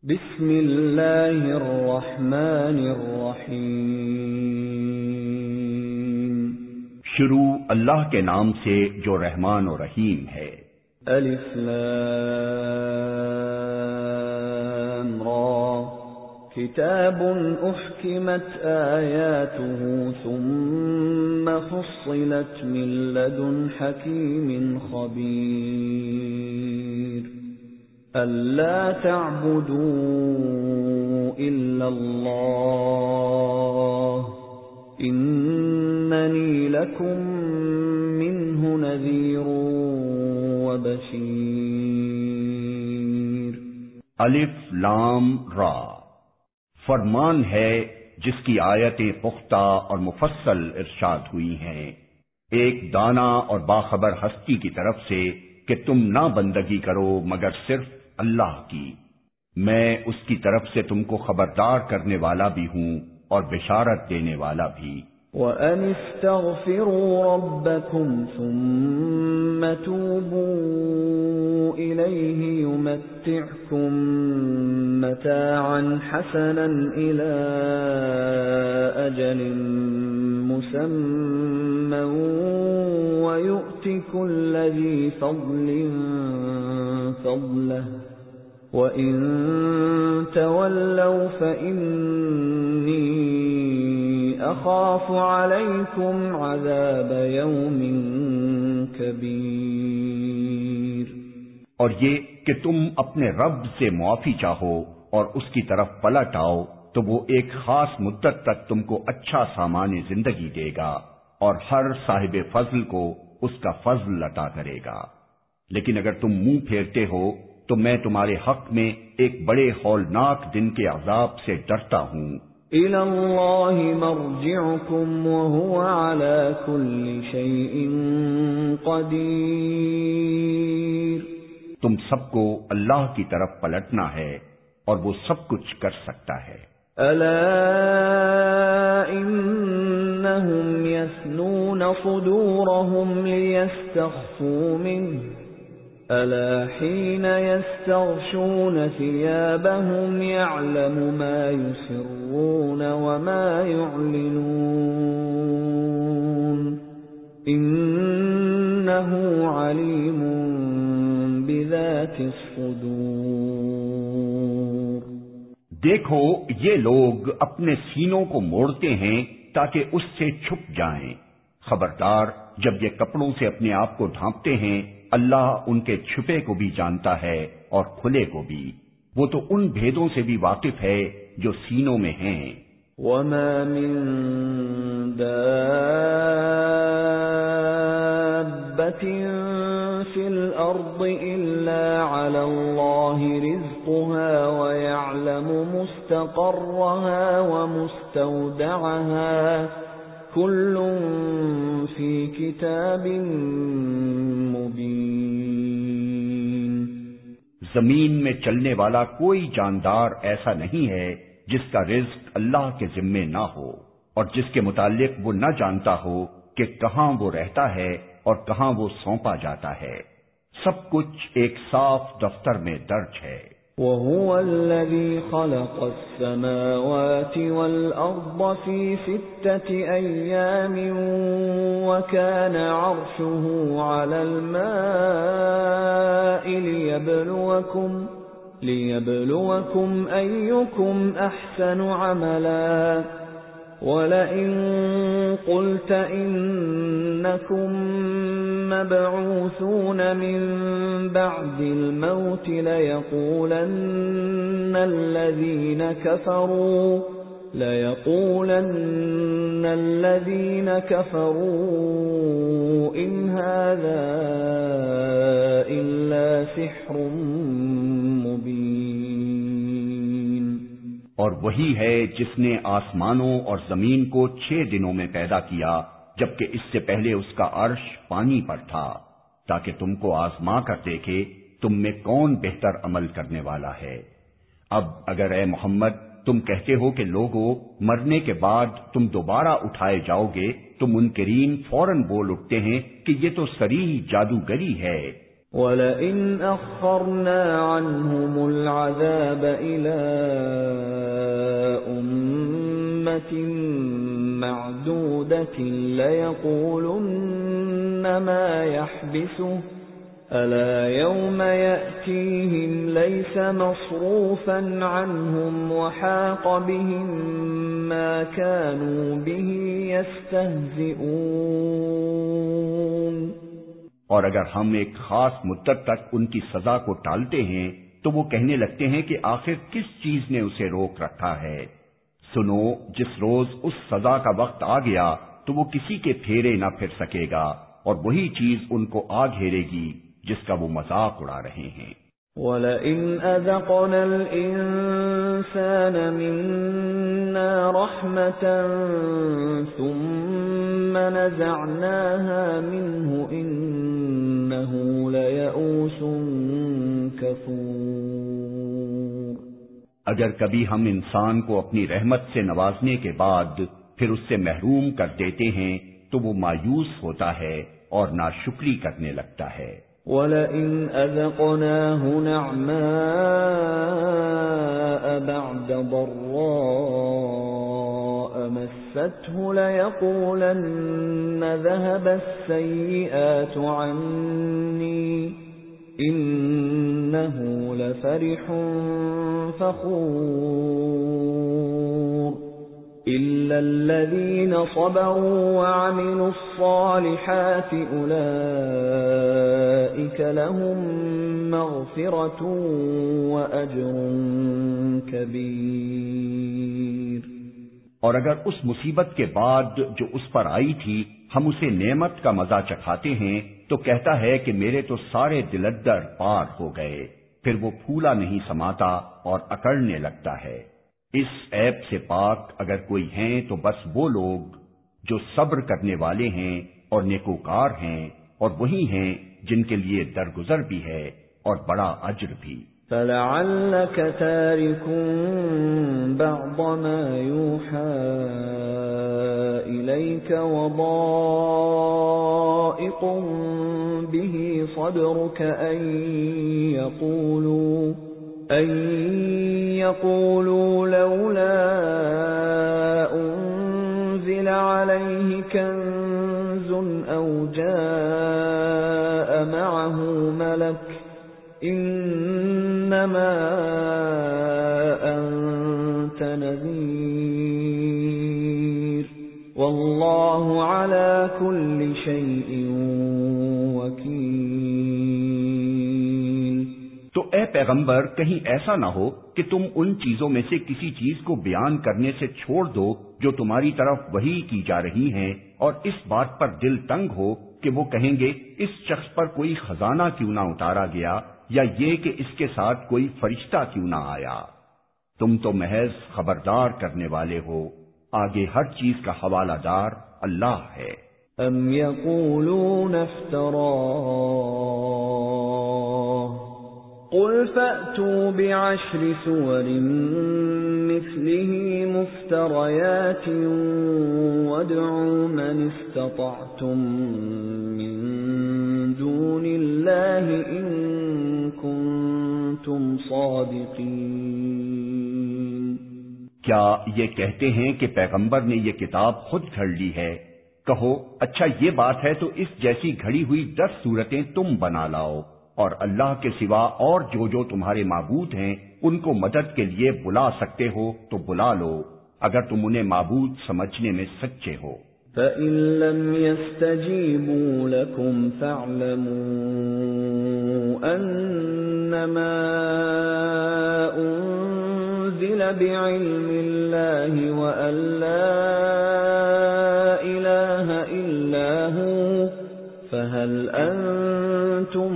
بسم اللہ الرحمن الرحیم، شروع اللہ کے نام سے جو رحمان و رحیم ہے۔ الف لام را، کتاب احکمت آیاته ثم فصلت من لدن حکیم خبیر، أَلَّا تَعْبُدُوا إِلَّا اللَّهَ إِنَّنِي لَكُمْ مِنْهُ نَذِيرٌ وَبَشِيرٌ۔ الف لام را، فرمان ہے جس کی آیتیں پختہ اور مفصل ارشاد ہوئی ہیں، ایک دانا اور باخبر ہستی کی طرف سے کہ تم نہ بندگی کرو مگر صرف اللہ کی، میں اس کی طرف سے تم کو خبردار کرنے والا بھی ہوں اور بشارت دینے والا بھی۔ وَأَنِ اسْتَغْفِرُوا رَبَّكُمْ ثُمَّ تُوبُوا إِلَيْهِ يُمَتِّعْكُمْ مَتَاعًا حَسَنًا إِلَى أَجَلٍ مُّسَمًّى وَيُؤْتِ كُلَّ ذِي فَضْلٍ فَضْلَهُ وَإِن تَوَلَّوْا فَإِنِّي أَخَافُ عَلَيْكُمْ عَذَابَ يَوْمٍ كَبِيرٍ۔ اور یہ کہ تم اپنے رب سے معافی چاہو اور اس کی طرف پلٹ آؤ تو وہ ایک خاص مدت تک تم کو اچھا سامان زندگی دے گا اور ہر صاحب فضل کو اس کا فضل عطا کرے گا، لیکن اگر تم منہ پھیرتے ہو تو میں تمہارے حق میں ایک بڑے ہولناک دن کے عذاب سے ڈرتا ہوں۔ إِلَى اللَّهِ مَرْجِعُكُمْ وَهُوَ عَلَى كُلِّ شَيْءٍ قَدِيرٌ۔ تم سب کو اللہ کی طرف پلٹنا ہے اور وہ سب کچھ کر سکتا ہے۔ أَلَا إِنَّهُمْ يَثْنُونَ صُدُورَهُمْ لِيَسْتَخْفُوا مِنْهُ أَلَا حِينَ يَسْتَغْشُونَ ثِيَابَهُمْ يَعْلَمُ مَا يُسِرُّونَ وَمَا يُعْلِنُونَ إِنَّهُ عَلِيمٌ بِذَاتِ الصُّدُورِ۔ دیکھو یہ لوگ اپنے سینوں کو موڑتے ہیں تاکہ اس سے چھپ جائیں، خبردار جب یہ کپڑوں سے اپنے آپ کو ڈھانپتے ہیں اللہ ان کے چھپے کو بھی جانتا ہے اور کھلے کو بھی، وہ تو ان بھیدوں سے بھی واقف ہے جو سینوں میں ہیں۔ وَمَا مِن دَابَّةٍ فِي الْأَرْضِ إِلَّا عَلَى اللَّهِ رِزْقُهَا وَيَعْلَمُ مُسْتَقَرَّهَا وَمُسْتَوْدَعَهَا كُلٌّ فِي كِتَابٍ مُبِينٍ۔ زمین میں چلنے والا کوئی جاندار ایسا نہیں ہے جس کا رزق اللہ کے ذمے نہ ہو اور جس کے متعلق وہ نہ جانتا ہو کہ کہاں وہ رہتا ہے اور کہاں وہ سونپا جاتا ہے، سب کچھ ایک صاف دفتر میں درج ہے۔ وَهُوَ الَّذِي خَلَقَ السَّمَاوَاتِ وَالْأَرْضَ فِي 6 أَيَّامٍ وَكَانَ عَرْشُهُ عَلَى الْمَاءِ لِيَبْلُوَكُمْ أَيُّكُمْ أَحْسَنُ عَمَلًا وَلَئِن قُلْتَ إِنَّكُمْ مَبْعُوثُونَ مِنْ بَعْدِ الْمَوْتِ لَيَقُولَنَّ الَّذِينَ كَفَرُوا إِنْ هَذَا إِلَّا سِحْرٌ مُبِينٌ۔ اور وہی ہے جس نے آسمانوں اور زمین کو 6 دنوں میں پیدا کیا جبکہ اس سے پہلے اس کا عرش پانی پر تھا، تاکہ تم کو آزما کر دیکھے تم میں کون بہتر عمل کرنے والا ہے۔ اب اگر اے محمد تم کہتے ہو کہ لوگوں مرنے کے بعد تم دوبارہ اٹھائے جاؤ گے تو منکرین فوراً بول اٹھتے ہیں کہ یہ تو صریح جادوگری ہے۔ وَلَئِنْ أَخَّرْنَا عَنْهُمُ الْعَذَابَ إِلَى أُمَّةٍ مَّعْدُودَةٍ لَيَقُولُنَّ مَا يَحْبِسُهُ أَلَا يَوْمَ يَأْتِيهِمْ لَيْسَ مَصْرُوفًا عَنْهُمْ وَحَاقَ بِهِمْ مَا كَانُوا بِهِ يَسْتَهْزِئُونَ۔ اور اگر ہم ایک خاص مدت تک ان کی سزا کو ٹالتے ہیں تو وہ کہنے لگتے ہیں کہ آخر کس چیز نے اسے روک رکھا ہے۔ سنو، جس روز اس سزا کا وقت آ گیا تو وہ کسی کے پھیرے نہ پھر سکے گا، اور وہی چیز ان کو آ گھیرے گی جس کا وہ مذاق اڑا رہے ہیں۔ وَلَئِنْ أَذَقْنَا الْإِنسَانَ مِنَّا رَحْمَةً ثُمَّ نَزَعْنَاهَا مِنْهُ إِنَّهُ لَيَئُوسٌ كَفُورٌ۔ اگر کبھی ہم انسان کو اپنی رحمت سے نوازنے کے بعد پھر اس سے محروم کر دیتے ہیں تو وہ مایوس ہوتا ہے اور ناشکری کرنے لگتا ہے۔ وَلَئِنْ أَذَقْنَاهُ نَعْمَاءَ بَعْدَ ضَرَّاءَ مَسَّتْهُ لَيَقُولَنَّ ذَهَبَ السَّيِّئَاتُ عَنِّي إِنَّهُ لَفَرِحٌ فَخُورٌ إِلَّا الَّذِينَ صَبَرُوا وَعَمِلُوا الصَّالِحَاتِ أُولَئِكَ لَهُم مَّغْفِرَةٌ وَأَجْرٌ كَبِيرٌ۔ اور اگر اس مصیبت کے بعد جو اس پر آئی تھی ہم اسے نعمت کا مزہ چکھاتے ہیں تو کہتا ہے کہ میرے تو سارے دلدر پار ہو گئے، پھر وہ پھولا نہیں سماتا اور اکڑنے لگتا ہے۔ اس عیب سے پاک اگر کوئی ہیں تو بس وہ لوگ جو صبر کرنے والے ہیں اور نیکوکار ہیں، اور وہی ہیں جن کے لیے درگزر بھی ہے اور بڑا اجر بھی۔ فَلَعَلَّكَ تَارِكٌ بَعْضَ مَا يُوحَى إِلَيْكَ وَضَائِقٌ بِهِ صَدْرُكَ أَن يَقُولُوا لَوْلَا أُنزِلَ عَلَيْهِ كَنزٌ أَوْ جَاءَ مَعَهُ مَلَكٌ إِنَّمَا أَنتَ نَذِيرٌ وَاللَّهُ عَلَى كُلِّ شَيْءٍ وَكِيلٌ۔ تو اے پیغمبر کہیں ایسا نہ ہو کہ تم ان چیزوں میں سے کسی چیز کو بیان کرنے سے چھوڑ دو جو تمہاری طرف وحی کی جا رہی ہیں، اور اس بات پر دل تنگ ہو کہ وہ کہیں گے اس شخص پر کوئی خزانہ کیوں نہ اتارا گیا، یا یہ کہ اس کے ساتھ کوئی فرشتہ کیوں نہ آیا۔ تم تو محض خبردار کرنے والے ہو، آگے ہر چیز کا حوالہ دار اللہ ہے۔ ام یقولون افتراه قل فأتوا بعشر سور مثله مفتريات وادعوا من استطعتم من دون الله إن كنتم صادقين۔ کیا یہ کہتے ہیں کہ پیغمبر نے یہ کتاب خود گھڑ لی ہے؟ کہو اچھا یہ بات ہے تو اس جیسی گھڑی ہوئی 10 صورتیں تم بنا لاؤ، اور اللہ کے سوا اور جو تمہارے معبود ہیں ان کو مدد کے لیے بلا سکتے ہو تو بلا لو، اگر تم انہیں معبود سمجھنے میں سچے ہو۔ فَإِن لَّمْ يَسْتَجِيبُوا لَكُمْ فَاعْلَمُوا أَنَّمَا أُنزِلَ بِعِلْمِ اللَّهِ وَأَن لَّا إِلَٰهَ إِلَّا هُوَ فَهَلْ أَنتُم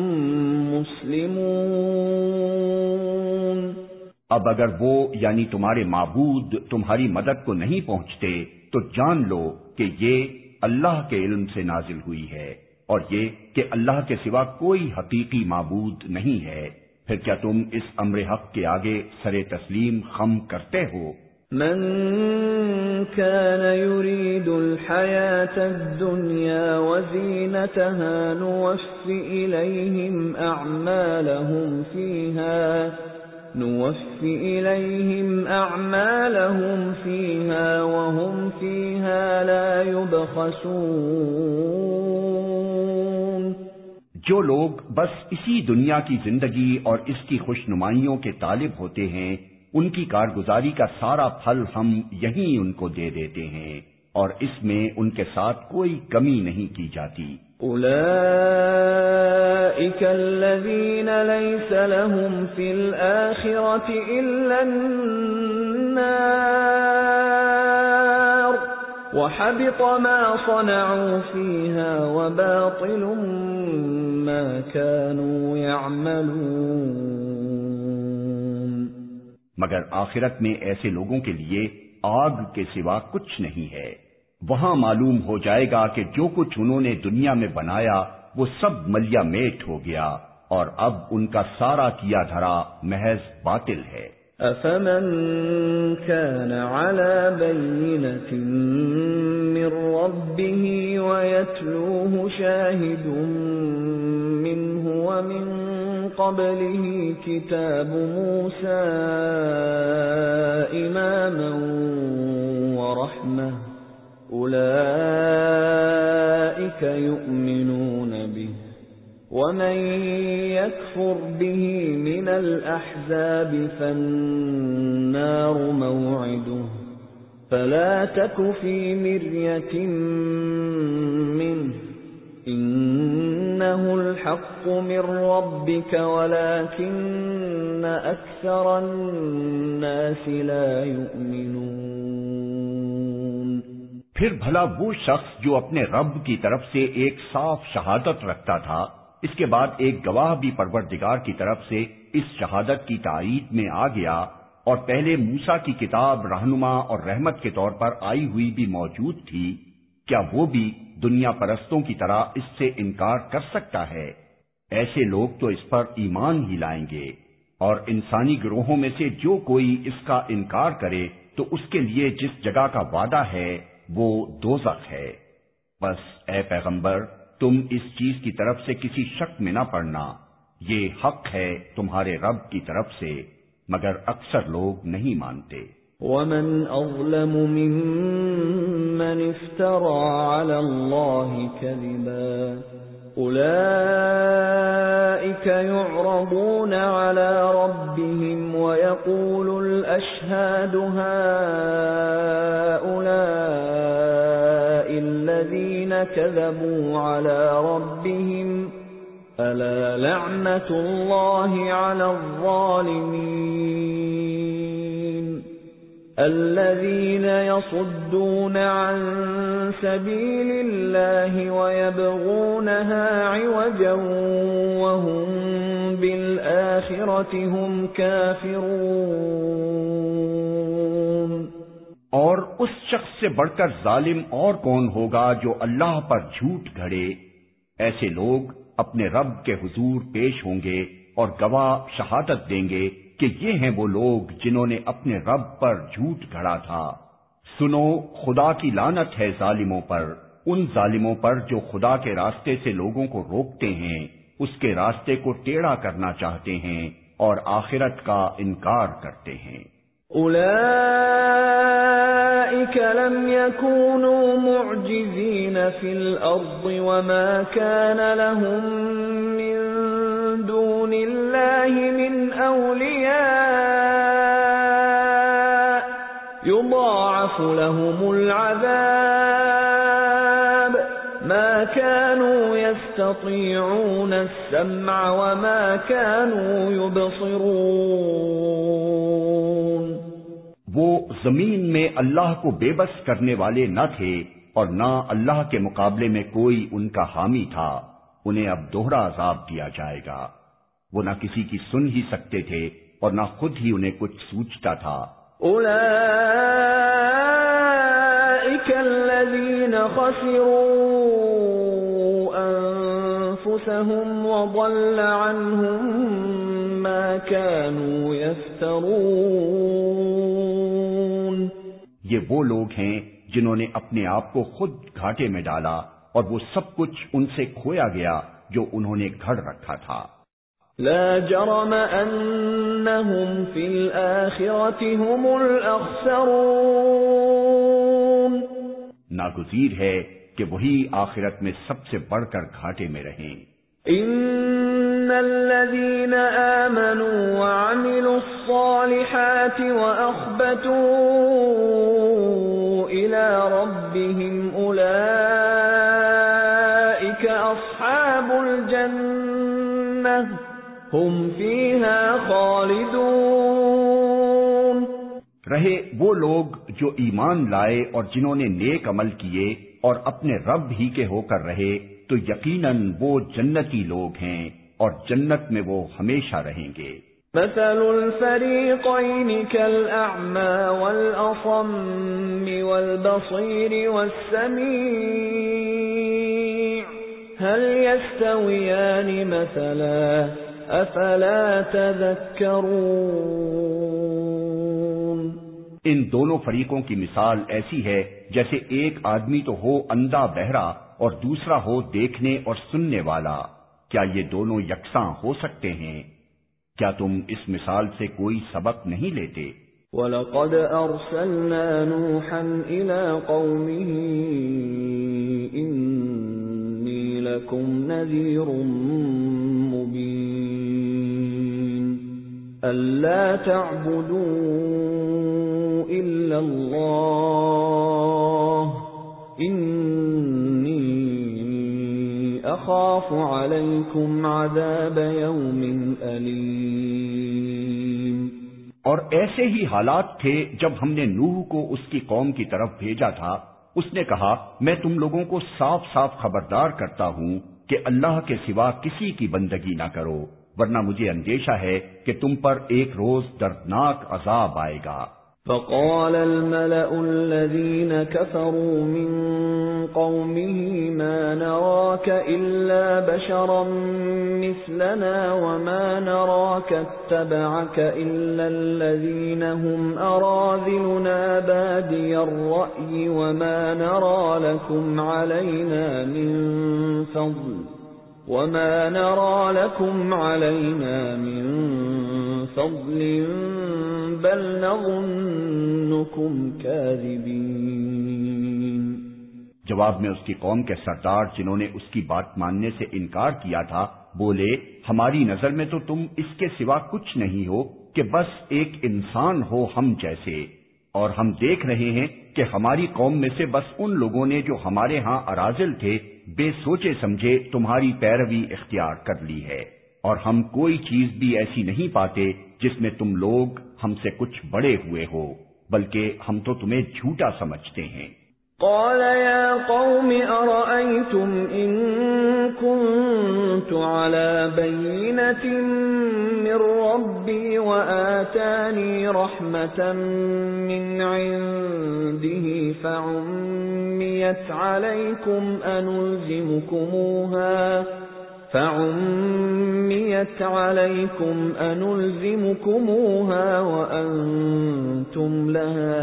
مسلمون۔ اب اگر وہ یعنی تمہارے معبود تمہاری مدد کو نہیں پہنچتے تو جان لو کہ یہ اللہ کے علم سے نازل ہوئی ہے، اور یہ کہ اللہ کے سوا کوئی حقیقی معبود نہیں ہے، پھر کیا تم اس امر حق کے آگے سر تسلیم خم کرتے ہو؟ من كان يريد الحياة الدنيا وزينتها نوفِ إليهم أعمالهم فيها وهم فيها لا يبخسون۔ جو لوگ بس اسی دنیا کی زندگی اور اس کی خوشنمائیوں کے طالب ہوتے ہیں، ان کی کارگزاری کا سارا پھل ہم یہیں ان کو دے دیتے ہیں، اور اس میں ان کے ساتھ کوئی کمی نہیں کی جاتی۔ أولئك الذين ليس لهم في الآخرة إلا النار وحبط ما صنعوا فيها وباطل ما كانوا يعملون۔ مگر آخرت میں ایسے لوگوں کے لیے آگ کے سوا کچھ نہیں ہے، وہاں معلوم ہو جائے گا کہ جو کچھ انہوں نے دنیا میں بنایا وہ سب ملیا میٹ ہو گیا، اور اب ان کا سارا کیا دھرا محض باطل ہے۔ أفمن كان على بينة من ربه ويتلوه شاهد منه ومن قبله كتاب موسى إماما ورحمة أولئك يؤمنون به ومن يكفر به من الأحزاب فالنار موعده فلا تك في مرية منه إنه الحق من ربك ولكن أكثر الناس لا يؤمنون۔ پھر بھلا وہ شخص جو اپنے رب کی طرف سے ایک صاف شہادت رکھتا تھا، اس کے بعد ایک گواہ بھی پروردگار کی طرف سے اس شہادت کی تائید میں آ گیا، اور پہلے موسیٰ کی کتاب رہنما اور رحمت کے طور پر آئی ہوئی بھی موجود تھی، کیا وہ بھی دنیا پرستوں کی طرح اس سے انکار کر سکتا ہے؟ ایسے لوگ تو اس پر ایمان ہی لائیں گے، اور انسانی گروہوں میں سے جو کوئی اس کا انکار کرے تو اس کے لیے جس جگہ کا وعدہ ہے وہ دوزخ ہے۔ بس اے پیغمبر، تم اس چیز کی طرف سے کسی شک میں نہ پڑنا، یہ حق ہے تمہارے رب کی طرف سے، مگر اکثر لوگ نہیں مانتے۔ ومن أظلم ممن افترى على الله كذبا أولئك يعرضون على ربهم ويقول الأشهاد هؤلاء الذين كذبوا على ربهم ألا لعنة الله على الظالمين الذين يصدون عن سبيل الله ويبغونها عوجا وهم بالآخرة هم كافرون۔ اور اس شخص سے بڑھ کر ظالم اور کون ہوگا جو اللہ پر جھوٹ گھڑے؟ ایسے لوگ اپنے رب کے حضور پیش ہوں گے اور گواہ شہادت دیں گے کہ یہ ہیں وہ لوگ جنہوں نے اپنے رب پر جھوٹ گھڑا تھا۔ سنو، خدا کی لعنت ہے ظالموں پر، ان ظالموں پر جو خدا کے راستے سے لوگوں کو روکتے ہیں، اس کے راستے کو ٹیڑھا کرنا چاہتے ہیں اور آخرت کا انکار کرتے ہیں۔ أولئك لم يكونوا معجزين في الأرض وما كان لهم من دون الله من أولياء يضاعف لهم العذاب ما كانوا يستطيعون السمع وما كانوا يبصرون۔ وہ زمین میں اللہ کو بے بس کرنے والے نہ تھے اور نہ اللہ کے مقابلے میں کوئی ان کا حامی تھا، انہیں اب دوہرا عذاب دیا جائے گا۔ وہ نہ کسی کی سن ہی سکتے تھے اور نہ خود ہی انہیں کچھ سوچتا تھا۔ أولئك الذين خسروا أنفسهم وضل عنهم ما كانوا يفترون۔ یہ وہ لوگ ہیں جنہوں نے اپنے آپ کو خود گھاٹے میں ڈالا اور وہ سب کچھ ان سے کھویا گیا جو انہوں نے گھڑ رکھا تھا۔ لا جرم انہم فی الآخرة هم الاخسرون، ناگزیر ہے کہ وہی آخرت میں سب سے بڑھ کر گھاٹے میں رہیں۔ ان الذين آمنوا وعملوا الصالحات واخبتوا الى ربهم اولئك اصحاب الجنة هم فيها خالدون۔ رہے وہ لوگ جو ایمان لائے اور جنہوں نے نیک عمل کیے اور اپنے رب ہی کے ہو کر رہے تو یقیناً وہ جنتی لوگ ہیں اور جنت میں وہ ہمیشہ رہیں گے۔ مثل الفريقين كالأعمى والأصم والبصير والسميع هل يستويان مثلا أفلا تذكرون۔ ان دونوں فریقوں کی مثال ایسی ہے جیسے ایک آدمی تو ہو اندھا بہرا اور دوسرا ہو دیکھنے اور سننے والا، کیا یہ دونوں یکساں ہو سکتے ہیں؟ کیا تم اس مثال سے کوئی سبق نہیں لیتے؟ وَلَقَدْ أَرْسَلْنَا نُوحًا إِلَىٰ قَوْمِهِ إِنِّي لَكُمْ نَذِيرٌ مُّبِينٌ أَلَّا تَعْبُدُوا إِلَّا اللَّهَ إِنِّي أَخَافُ عَلَيْكُمْ عَذَابَ يَوْمٍ أَلِيمٍ۔ اور ایسے ہی حالات تھے جب ہم نے نوح کو اس کی قوم کی طرف بھیجا تھا۔ اس نے کہا میں تم لوگوں کو صاف صاف خبردار کرتا ہوں کہ اللہ کے سوا کسی کی بندگی نہ کرو، ورنہ مجھے اندیشہ ہے کہ تم پر ایک روز دردناک عذاب آئے گا۔ فقال الملأ الذين كفروا من قومه ما نراك إلا بشرا مثلنا وما نراك اتبعك إلا الذين هم أراذلنا بادي الرأي وما نرى لكم علينا من فضل بل نظنكم كاذبين۔ جواب میں اس کی قوم کے سردار جنہوں نے اس کی بات ماننے سے انکار کیا تھا بولے ہماری نظر میں تو تم اس کے سوا کچھ نہیں ہو کہ بس ایک انسان ہو ہم جیسے، اور ہم دیکھ رہے ہیں کہ ہماری قوم میں سے بس ان لوگوں نے جو ہمارے ہاں اراذل تھے بے سوچے سمجھے تمہاری پیروی اختیار کر لی ہے، اور ہم کوئی چیز بھی ایسی نہیں پاتے جس میں تم لوگ ہم سے کچھ بڑے ہوئے ہو، بلکہ ہم تو تمہیں جھوٹا سمجھتے ہیں۔ قال يا قوم أرأيتم إن كنت على بينة من ربي وآتاني رحمة من عنده فعميت عليكم أنلزمكموها وأنتم لها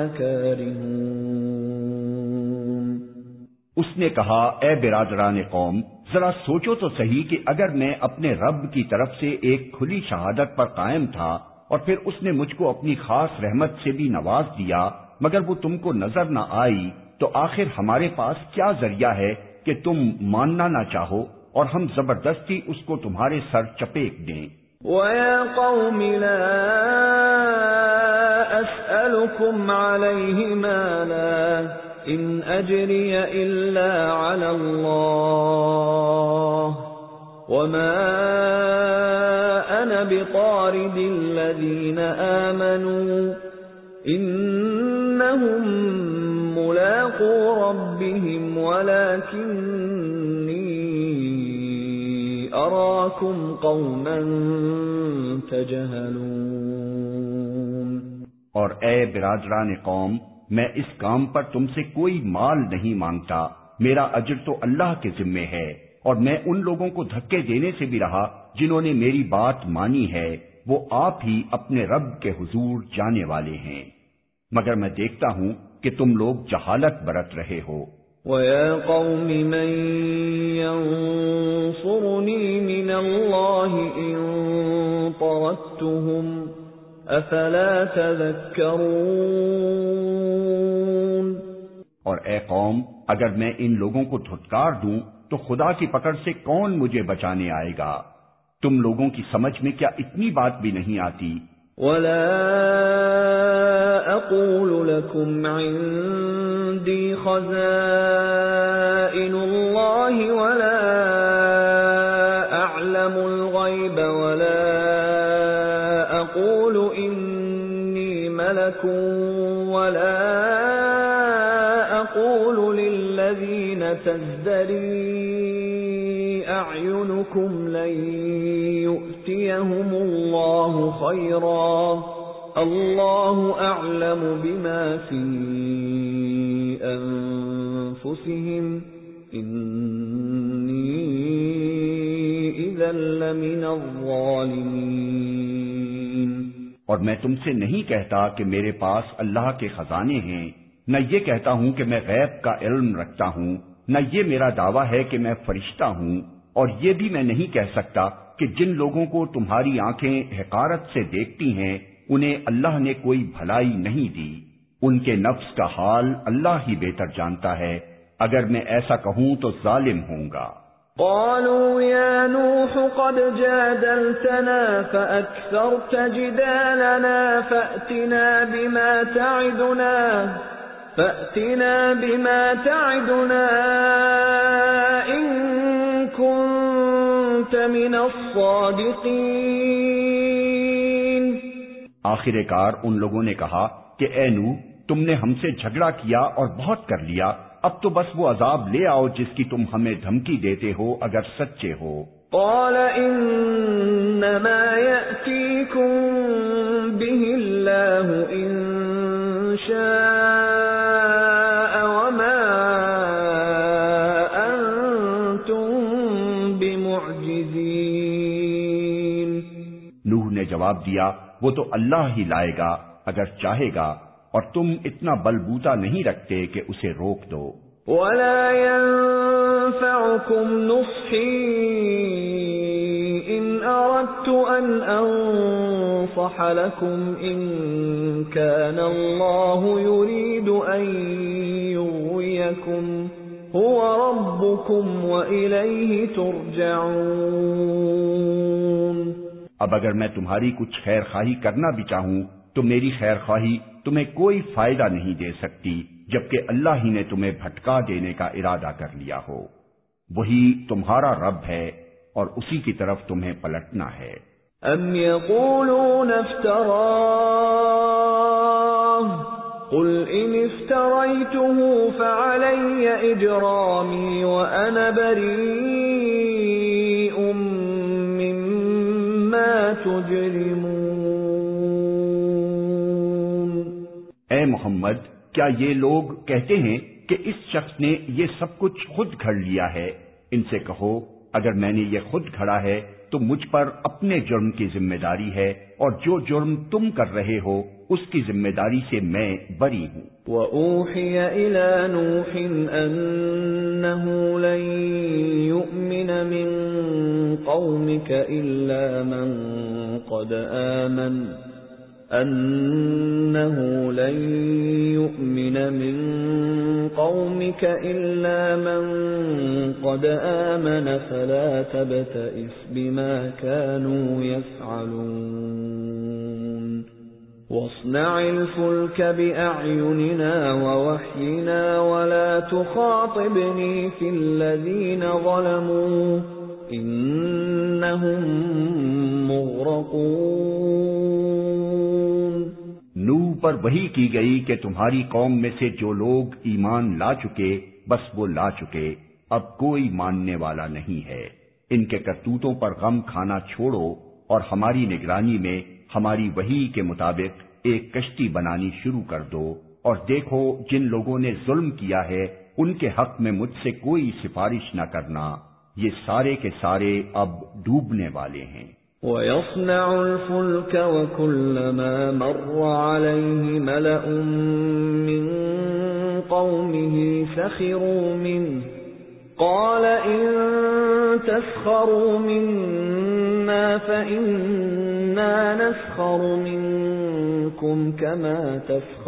كارهون۔ اس نے کہا اے برادران قوم ذرا سوچو تو صحیح کہ اگر میں اپنے رب کی طرف سے ایک کھلی شہادت پر قائم تھا اور پھر اس نے مجھ کو اپنی خاص رحمت سے بھی نواز دیا مگر وہ تم کو نظر نہ آئی تو آخر ہمارے پاس کیا ذریعہ ہے کہ تم ماننا نہ چاہو اور ہم زبردستی اس کو تمہارے سر چپیٹ دیں۔ وَيَا قَوْمِ لَا أَسْأَلُكُمْ عَلَيْهِ مَالًا إِنْ أَجْرِيَ إِلَّا عَلَى اللَّهِ وَمَا أَنَا بِطَارِدِ الَّذِينَ آمَنُوا إِنَّهُمْ مُلَاقُو رَبِّهِمْ وَلَكِنِّي أَرَاكُمْ قَوْمًا تَجْهَلُونَ۔ اور اے برادران قوم میں اس کام پر تم سے کوئی مال نہیں مانگتا، میرا اجر تو اللہ کے ذمے ہے، اور میں ان لوگوں کو دھکے دینے سے بھی رہا جنہوں نے میری بات مانی ہے، وہ آپ ہی اپنے رب کے حضور جانے والے ہیں، مگر میں دیکھتا ہوں کہ تم لوگ جہالت برت رہے ہو۔ وَيَا قَوْمِ مَن يَنصُرُنِي مِنَ اللَّهِ إِن طَرَدتُّهُمْ أَفَلَا تَذَكَّرُونَ۔ اور اے قوم، اگر میں ان لوگوں کو دھتکار دوں تو خدا کی پکڑ سے کون مجھے بچانے آئے گا؟ تم لوگوں کی سمجھ میں کیا اتنی بات بھی نہیں آتی؟ وَلَا أَقُولُ لَكُمْ عِندِي خَزَائِنُ اللَّهِ وَلَا أَعْلَمُ الْغَيْبَ وَلَا أَقُولُ إِنِّي مَلَكٌ وَلَا أَقُولُ لِلَّذِينَ تَزْدَرِي أَعْيُنُكُمْ لَن يُؤْتِيَهُمُ اللَّهُ خَيْرًا اللَّهُ أَعْلَمُ بِمَا فِي أَنفُسِهِمْ إِنِّي إِذًا لَّمِنَ الظَّالِمِينَ۔ اور میں تم سے نہیں کہتا کہ میرے پاس اللہ کے خزانے ہیں، نہ یہ کہتا ہوں کہ میں غیب کا علم رکھتا ہوں، نہ یہ میرا دعویٰ ہے کہ میں فرشتہ ہوں، اور یہ بھی میں نہیں کہہ سکتا کہ جن لوگوں کو تمہاری آنکھیں حقارت سے دیکھتی ہیں انہیں اللہ نے کوئی بھلائی نہیں دی۔ ان کے نفس کا حال اللہ ہی بہتر جانتا ہے، اگر میں ایسا کہوں تو ظالم ہوں گا۔ قالوا يا نوح قد جادلتنا فأكثرت جدالنا فأتنا بما تعدنا إن كنت من الصادقين۔ آخر کار ان لوگوں نے کہا کہ اے نوح، تم نے ہم سے جھگڑا کیا اور بہت کر لیا، اب تو بس وہ عذاب لے آؤ جس کی تم ہمیں دھمکی دیتے ہو اگر سچے ہو۔ قال انما يأتيكم به الله ان شاء وما انتم بمعجزين۔ نوح نے جواب دیا، وہ تو اللہ ہی لائے گا اگر چاہے گا، اور تم اتنا بلبوتا نہیں رکھتے کہ اسے روک دو۔ وَلَا يَنفَعُكُمْ نُصْحِي إِنْ أَرَدْتُ أَنْ أَنصَحَ لَكُمْ إِنْ كَانَ اللَّهُ يُرِيدُ أَنْ يُغْوِيَكُمْ هُوَ رَبُّكُمْ وَإِلَيْهِ تُرْجَعُونَ۔ اب اگر میں تمہاری کچھ خیر خواہی کرنا بھی چاہوں تو میری خیر خواہی تمہیں کوئی فائدہ نہیں دے سکتی، جبکہ اللہ ہی نے تمہیں بھٹکا دینے کا ارادہ کر لیا ہو۔ وہی تمہارا رب ہے اور اسی کی طرف تمہیں پلٹنا ہے۔ ام یقولون افتراہ قل ان افتریته فعلی اجرامی وانا بریء مما تجرمون۔ اے محمد، کیا یہ لوگ کہتے ہیں کہ اس شخص نے یہ سب کچھ خود گھڑ لیا ہے؟ ان سے کہو، اگر میں نے یہ خود گھڑا ہے تو مجھ پر اپنے جرم کی ذمہ داری ہے، اور جو جرم تم کر رہے ہو اس کی ذمہ داری سے میں بری ہوں۔ وَأُوحِيَ إِلَى نُوحٍ أَنَّهُ لَن يُؤْمِنَ مِن قَوْمِكَ إِلَّا مَن قَدْ آمَنَ فَلَا تَبْتَئِسْ بِمَا كَانُوا يَفْعَلُونَ وَاصْنَعِ الْفُلْكَ بِأَعْيُنِنَا وَوَحْيِنَا وَلَا تُخَاطِبْنِي فِي الَّذِينَ ظَلَمُوا إِنَّهُمْ مُغْرَقُونَ۔ نوح پر وحی کی گئی کہ تمہاری قوم میں سے جو لوگ ایمان لا چکے بس وہ لا چکے، اب کوئی ماننے والا نہیں ہے۔ ان کے کرتوتوں پر غم کھانا چھوڑو اور ہماری نگرانی میں ہماری وحی کے مطابق ایک کشتی بنانی شروع کر دو، اور دیکھو جن لوگوں نے ظلم کیا ہے ان کے حق میں مجھ سے کوئی سفارش نہ کرنا، یہ سارے کے سارے اب ڈوبنے والے ہیں۔ وَيَصْنَعُ الْفُلْكَ وَكُلَّمَا مَرَّ عَلَيْهِ مَلَأٌ مِّن قومه سخروا منه قال إن تسخروا منا فإنا نسخر منكم كما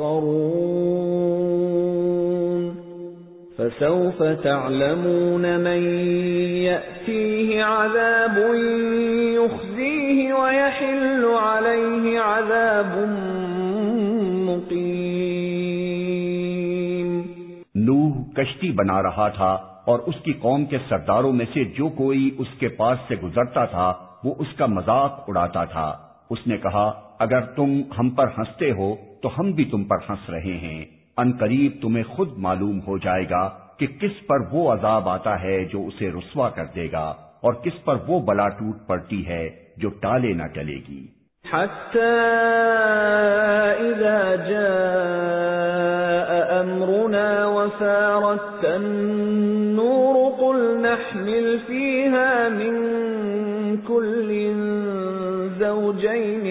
تسخرون فسوف تعلمون من يأتيه عذاب يخزيه ويحل عليه عذاب مقيم. نوح کشتی بنا رہا تھا اور اس کی قوم کے سرداروں میں سے جو کوئی اس کے پاس سے گزرتا تھا وہ اس کا مذاق اڑاتا تھا. اس نے کہا اگر تم ہم پر ہنستے ہو تو ہم بھی تم پر ہنس رہے ہیں. ان قریب تمہیں خود معلوم ہو جائے گا کہ کس پر وہ عذاب آتا ہے جو اسے رسوا کر دے گا اور کس پر وہ بلا ٹوٹ پڑتی ہے جو ٹالے نہ ٹلے گی. حتى إذا جاء أمرنا وفارت النور قل نحمل فيها من كل زوجين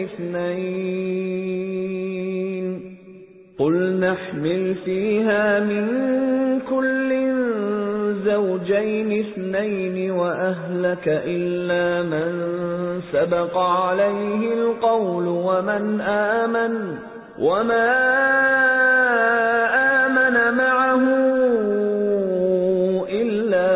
اثنين وأهلك إلا من سبق عليه القول وما آمن معه إلا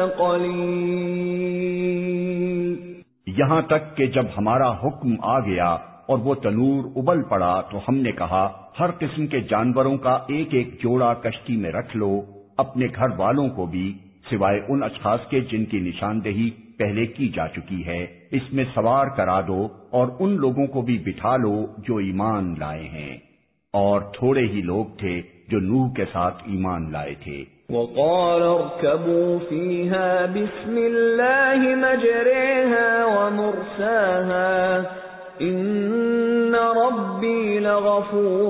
قليل. یہاں تک کہ جب ہمارا حکم آ گیا اور وہ تنور ابل پڑا تو ہم نے کہا ہر قسم کے جانوروں کا ایک ایک جوڑا کشتی میں رکھ لو، اپنے گھر والوں کو بھی سوائے ان اشخاص کے جن کی نشاندہی پہلے کی جا چکی ہے، اس میں سوار کرا دو اور ان لوگوں کو بھی بٹھا لو جو ایمان لائے ہیں. اور تھوڑے ہی لوگ تھے جو نوح کے ساتھ ایمان لائے تھے. وقال اركبوا فيها بسم الله مجريها ومرساها إن ربي لغفور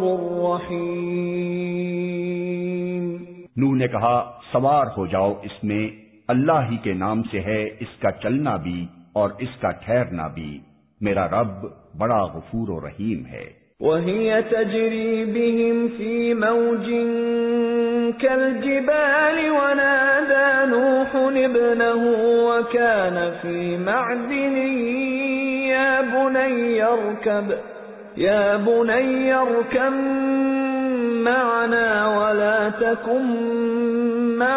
رحيم. نوح نے کہا سوار ہو جاؤ اس میں، اللہ ہی کے نام سے ہے اس کا چلنا بھی اور اس کا ٹھہرنا بھی، میرا رب بڑا غفور و رحیم ہے. وهي تجري بهم في موج كالجبال ونادى نوح ابنه وكان في معزل يا بني اركب معنا ولا تكن مع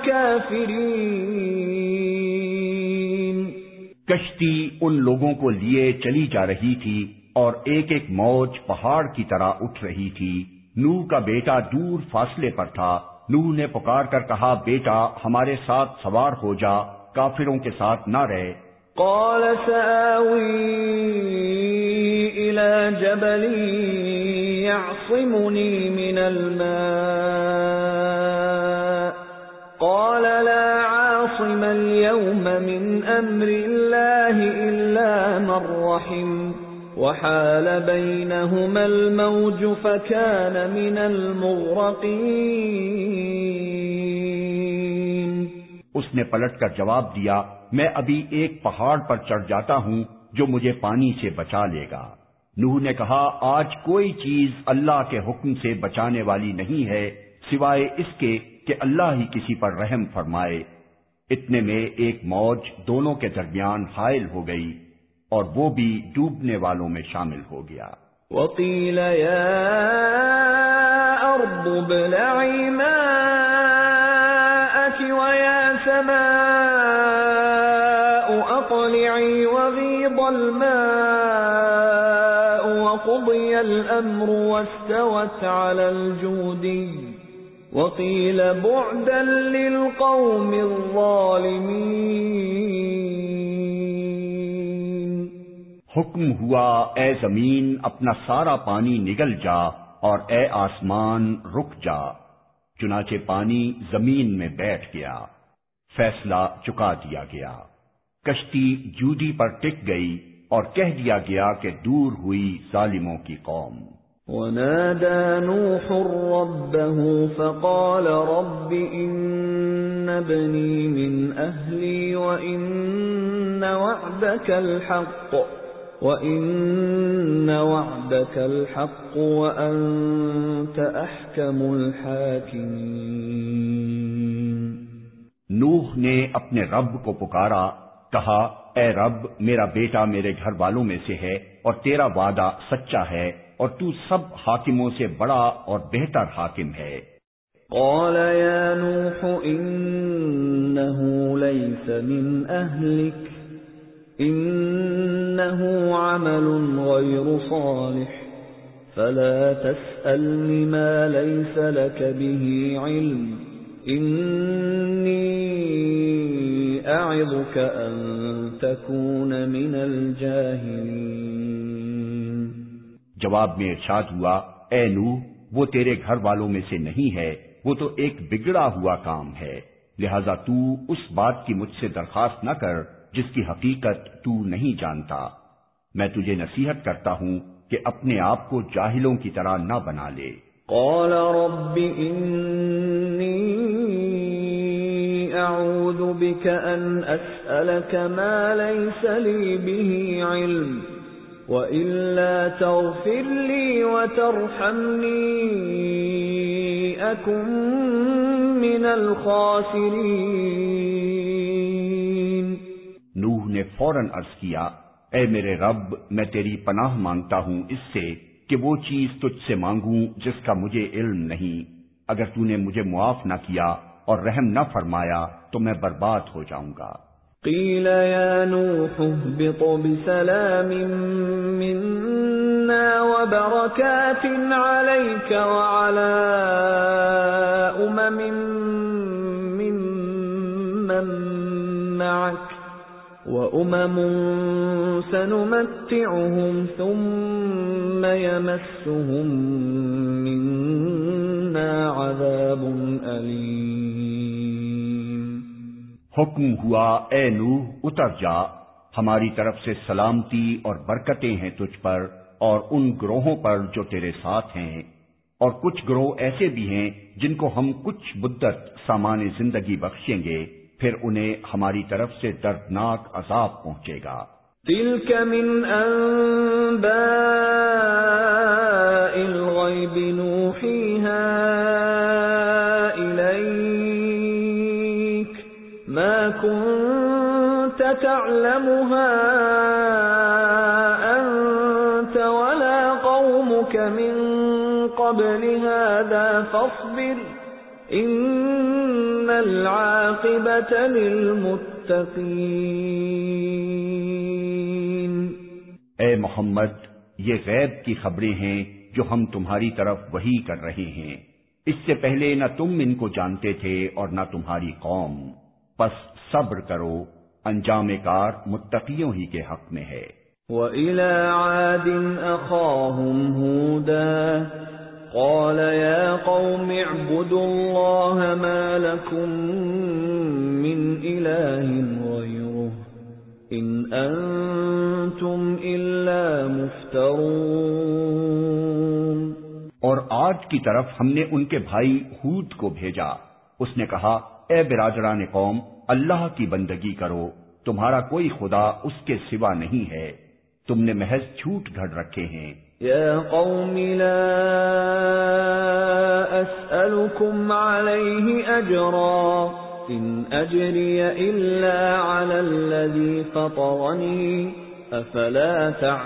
الكافرين. کشتی ان لوگوں کو لیے چلی جا رہی تھی اور ایک ایک موج پہاڑ کی طرح اٹھ رہی تھی. نوح کا بیٹا دور فاصلے پر تھا. نوح نے پکار کر کہا بیٹا ہمارے ساتھ سوار ہو جا، کافروں کے ساتھ نہ رہے. قال سآوي إلى جبل يعصمني من الماء قال لا عاصم اليوم من أمر الله إلا من رحم وحال بينهما الموج فكان من المغرقين. اس نے پلٹ کر جواب دیا میں ابھی ایک پہاڑ پر چڑھ جاتا ہوں جو مجھے پانی سے بچا لے گا. نوح نے کہا آج کوئی چیز اللہ کے حکم سے بچانے والی نہیں ہے سوائے اس کے کہ اللہ ہی کسی پر رحم فرمائے. اتنے میں ایک موج دونوں کے درمیان حائل ہو گئی اور وہ بھی ڈوبنے والوں میں شامل ہو گیا. وقيل يا أرض ابلعي ماءك ويا سماء أقلعي وغيض الماء وقضي الأمر واستوت على الجودي وقيل بعدا للقوم الظالمين. حکم ہوا اے زمین اپنا سارا پانی نگل جا اور اے آسمان رک جا. چنانچہ پانی زمین میں بیٹھ گیا، فیصلہ چکا دیا گیا. کشتی جودی پر ٹک گئی اور کہہ دیا گیا کہ دور ہوئی ظالموں کی قوم. ونادى نوح ربه فقال رب إن ابني من أهلي وإن وعدك الحق وَإِنَّ وَعْدَكَ الْحَقُّ وَأَنْتَ أَحْكَمُ الْحَاكِمِينَ۔ نوح نے اپنے رب کو پکارا، کہا اے رب، میرا بیٹا میرے گھر والوں میں سے ہے اور تیرا وعدہ سچا ہے اور تو سب حاکموں سے بڑا اور بہتر حاکم ہے۔ قال يا نوح إنه ليس من أهلك إنه عمل غير صالح فلا تسألني ما ليس لك به علم إني أعظك أن تكون من الجاهلين۔ جواب میں ارشاد ہوا، اے نوح، وہ تیرے گھر والوں میں سے نہیں ہے، وہ تو ایک بگڑا ہوا کام ہے، لہذا تو اس بات کی مجھ سے درخواست نہ کر جس کی حقیقت تو نہیں جانتا۔ میں تجھے نصیحت کرتا ہوں کہ اپنے آپ کو جاہلوں کی طرح نہ بنا لے۔ قال رب إني أعوذ بك أن أسألك ما ليس لي به علم وإلا تغفر لي وترحمني أكن من الخاسرين۔ نوح نے فوراً عرض کیا، اے میرے رب، میں تیری پناہ مانگتا ہوں اس سے کہ وہ چیز تجھ سے مانگوں جس کا مجھے علم نہیں، اگر تو نے مجھے معاف نہ کیا اور رحم نہ فرمایا تو میں برباد ہو جاؤں گا۔ قیل یا نوح اهبط بسلام منا وبرکات علیک وعلی ممن معک وأمم سنمتعهم ثم يمسهم منا عذاب أليم۔ حکم ہوا، اے نوح اتر جا، ہماری طرف سے سلامتی اور برکتیں ہیں تجھ پر اور ان گروہوں پر جو تیرے ساتھ ہیں، اور کچھ گروہ ایسے بھی ہیں جن کو ہم کچھ مدت سامان زندگی بخشیں گے، پھر انہیں ہماری طرف سے دردناک عذاب پہنچے گا۔ تلک من انباء الغیب نوحیها الیک ما كنت تعلمها انت ولا قومك من قبل هذا فاصبر ان العاقبۃ للمتقین۔ اے محمد، یہ غیب کی خبریں ہیں جو ہم تمہاری طرف وحی کر رہے ہیں، اس سے پہلے نہ تم ان کو جانتے تھے اور نہ تمہاری قوم، پس صبر کرو، انجام کار متقیوں ہی کے حق میں ہے۔ وَإِلَى عَادٍ أَخَاهُمْ هُودًا قال يا قوم اعبدوا الله ما لكم من إله غيره إن أنتم إلا مفترون۔ اور آج کی طرف ہم نے ان کے بھائی ہود کو بھیجا، اس نے کہا اے برادران قوم، اللہ کی بندگی کرو، تمہارا کوئی خدا اس کے سوا نہیں ہے، تم نے محض جھوٹ گھڑ رکھے ہیں۔ یا قوم لا اسألكم علیہ اجرا ان اجری الا علی الذی فطرنی افلا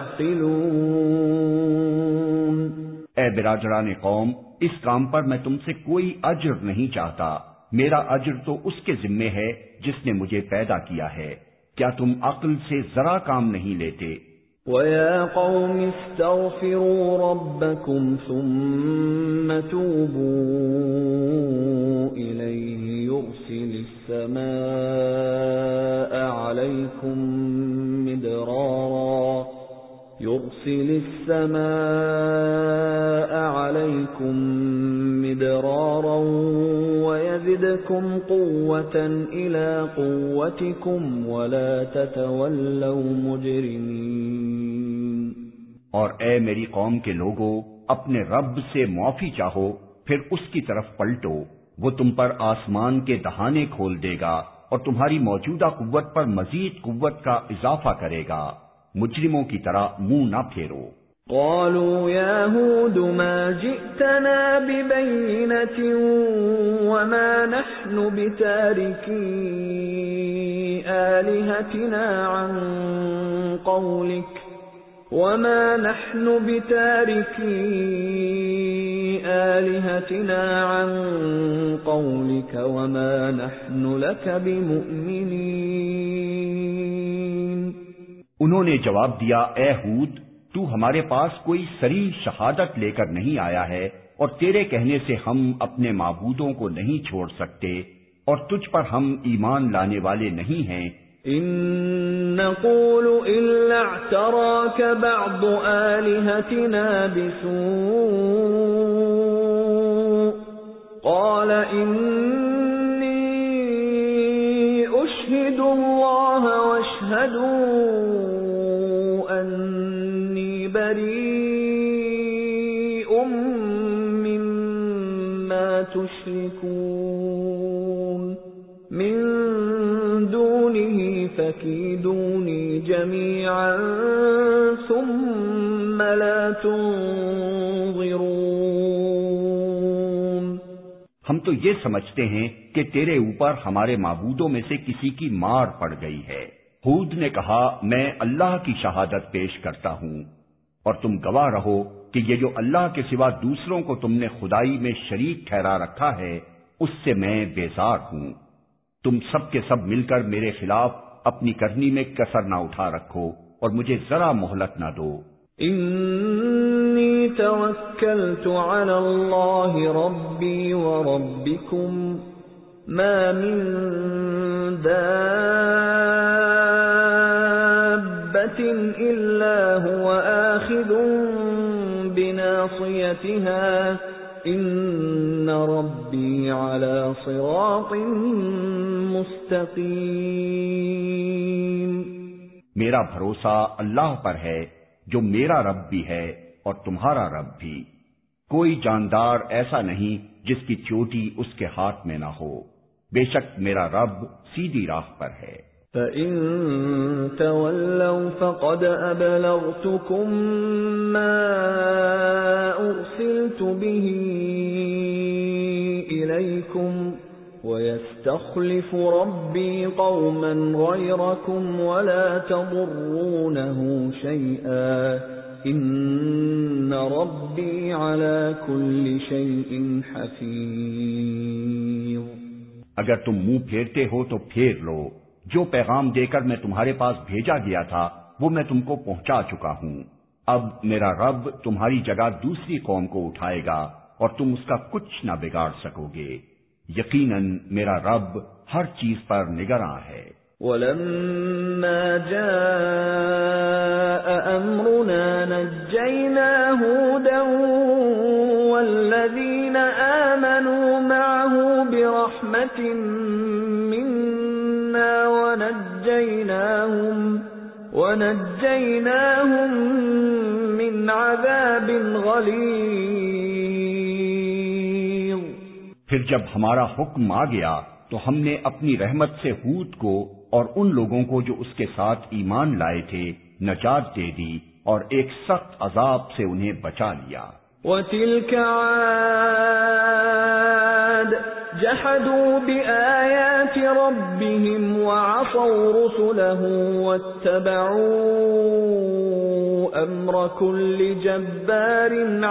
تعقلون۔ اے برادران قوم، اس کام پر میں تم سے کوئی اجر نہیں چاہتا، میرا اجر تو اس کے ذمے ہے جس نے مجھے پیدا کیا ہے، کیا تم عقل سے ذرا کام نہیں لیتے؟ وَيَا قَوْمِ اسْتَغْفِرُوا رَبَّكُمْ ثُمَّ تُوبُوا إِلَيْهِ يُرْسِلِ السَّمَاءَ عَلَيْكُمْ مِدْرَارًا وَيَزِدْكُمْ قُوَّةً إِلَى قُوَّتِكُمْ وَلَا تَتَوَلَّوْا مُجْرِمِينَ۔ اور اے میری قوم کے لوگو، اپنے رب سے معافی چاہو، پھر اس کی طرف پلٹو، وہ تم پر آسمان کے دہانے کھول دے گا اور تمہاری موجودہ قوت پر مزید قوت کا اضافہ کرے گا، مجرموں کی طرح منہ نہ پھیرو۔ قالوا يا هود ما جئتنا ببينة وما نحن بتاركي آلهتنا عن قولك وما نحن لك بمؤمنين۔ انہوں نے جواب دیا، اے ہود، تو ہمارے پاس کوئی صریح شہادت لے کر نہیں آیا ہے، اور تیرے کہنے سے ہم اپنے معبودوں کو نہیں چھوڑ سکتے، اور تجھ پر ہم ایمان لانے والے نہیں ہیں۔ إن نقول إلا اعتراك بعض آلهتنا بسوء قال إني أشهد الله واشهدوا أني بريء مما تشركون من دونه فكيدوني جميعا ثم لا تنظرون۔ ہم تو یہ سمجھتے ہیں کہ تیرے اوپر ہمارے معبودوں میں سے کسی کی مار پڑ گئی ہے۔ ہود نے کہا، میں اللہ کی شہادت پیش کرتا ہوں، اور تم گواہ رہو کہ یہ جو اللہ کے سوا دوسروں کو تم نے خدائی میں شریک ٹھہرا رکھا ہے، اس سے میں بیزار ہوں۔ تم سب کے سب مل کر میرے خلاف اپنی کرنی میں کسر نہ اٹھا رکھو اور مجھے ذرا مہلت نہ دو۔ انی توکلت علی اللہ ربی وربکم ما من دابۃ الا هو آخذ بناصیتها ان ربی علی صراط مستقیم۔ میرا بھروسہ اللہ پر ہے جو میرا رب بھی ہے اور تمہارا رب بھی۔ کوئی جاندار ایسا نہیں جس کی چوٹی اس کے ہاتھ میں نہ ہو، بے شک میرا رب سیدھی راہ پر ہے۔ فَإِن تَوَلَّوْا فَقَدْ أَبْلَغْتُكُم مَّا أُرْسِلْتُ بِهِ إِلَيْكُمْ وَيَسْتَخْلِفُ رَبِّي قَوْمًا غَيْرَكُمْ وَلَا تَضُرُّونَهُ شَيْئًا إِنَّ رَبِّي عَلَى كُلِّ شَيْءٍ حَفِيظٌ۔ اگر تم منہ پھیرتے ہو تو پھیر لو، جو پیغام دے کر میں تمہارے پاس بھیجا گیا تھا وہ میں تم کو پہنچا چکا ہوں۔ اب میرا رب تمہاری جگہ دوسری قوم کو اٹھائے گا اور تم اس کا کچھ نہ بگاڑ سکو گے۔ یقیناً میرا رب ہر چیز پر نگراں ہے۔ وَلَمَّا جَاءَ أَمْرُنَا نَجَّيْنَا هُودًا وَالَّذِينَ آمَنُوا مَعَهُ بِرَحْمَةٍ مِنَّا وَنَجَّيْنَاهُمْ مِنْ عَذَابٍ غَلِيظٍ۔ پھر جب ہمارا حکم آ گیا تو ہم نے اپنی رحمت سے ہود کو اور ان لوگوں کو جو اس کے ساتھ ایمان لائے تھے نجات دے دی اور ایک سخت عذاب سے انہیں بچا لیا۔ وَتِلْكَ عَادٌ جَحَدُوا بِآيَاتِ رَبِّهِمْ وَعَصَوْا رُسُلَهُ وَاتَّبَعُوا أَمْرَ كُلِّ جَبَّارٍ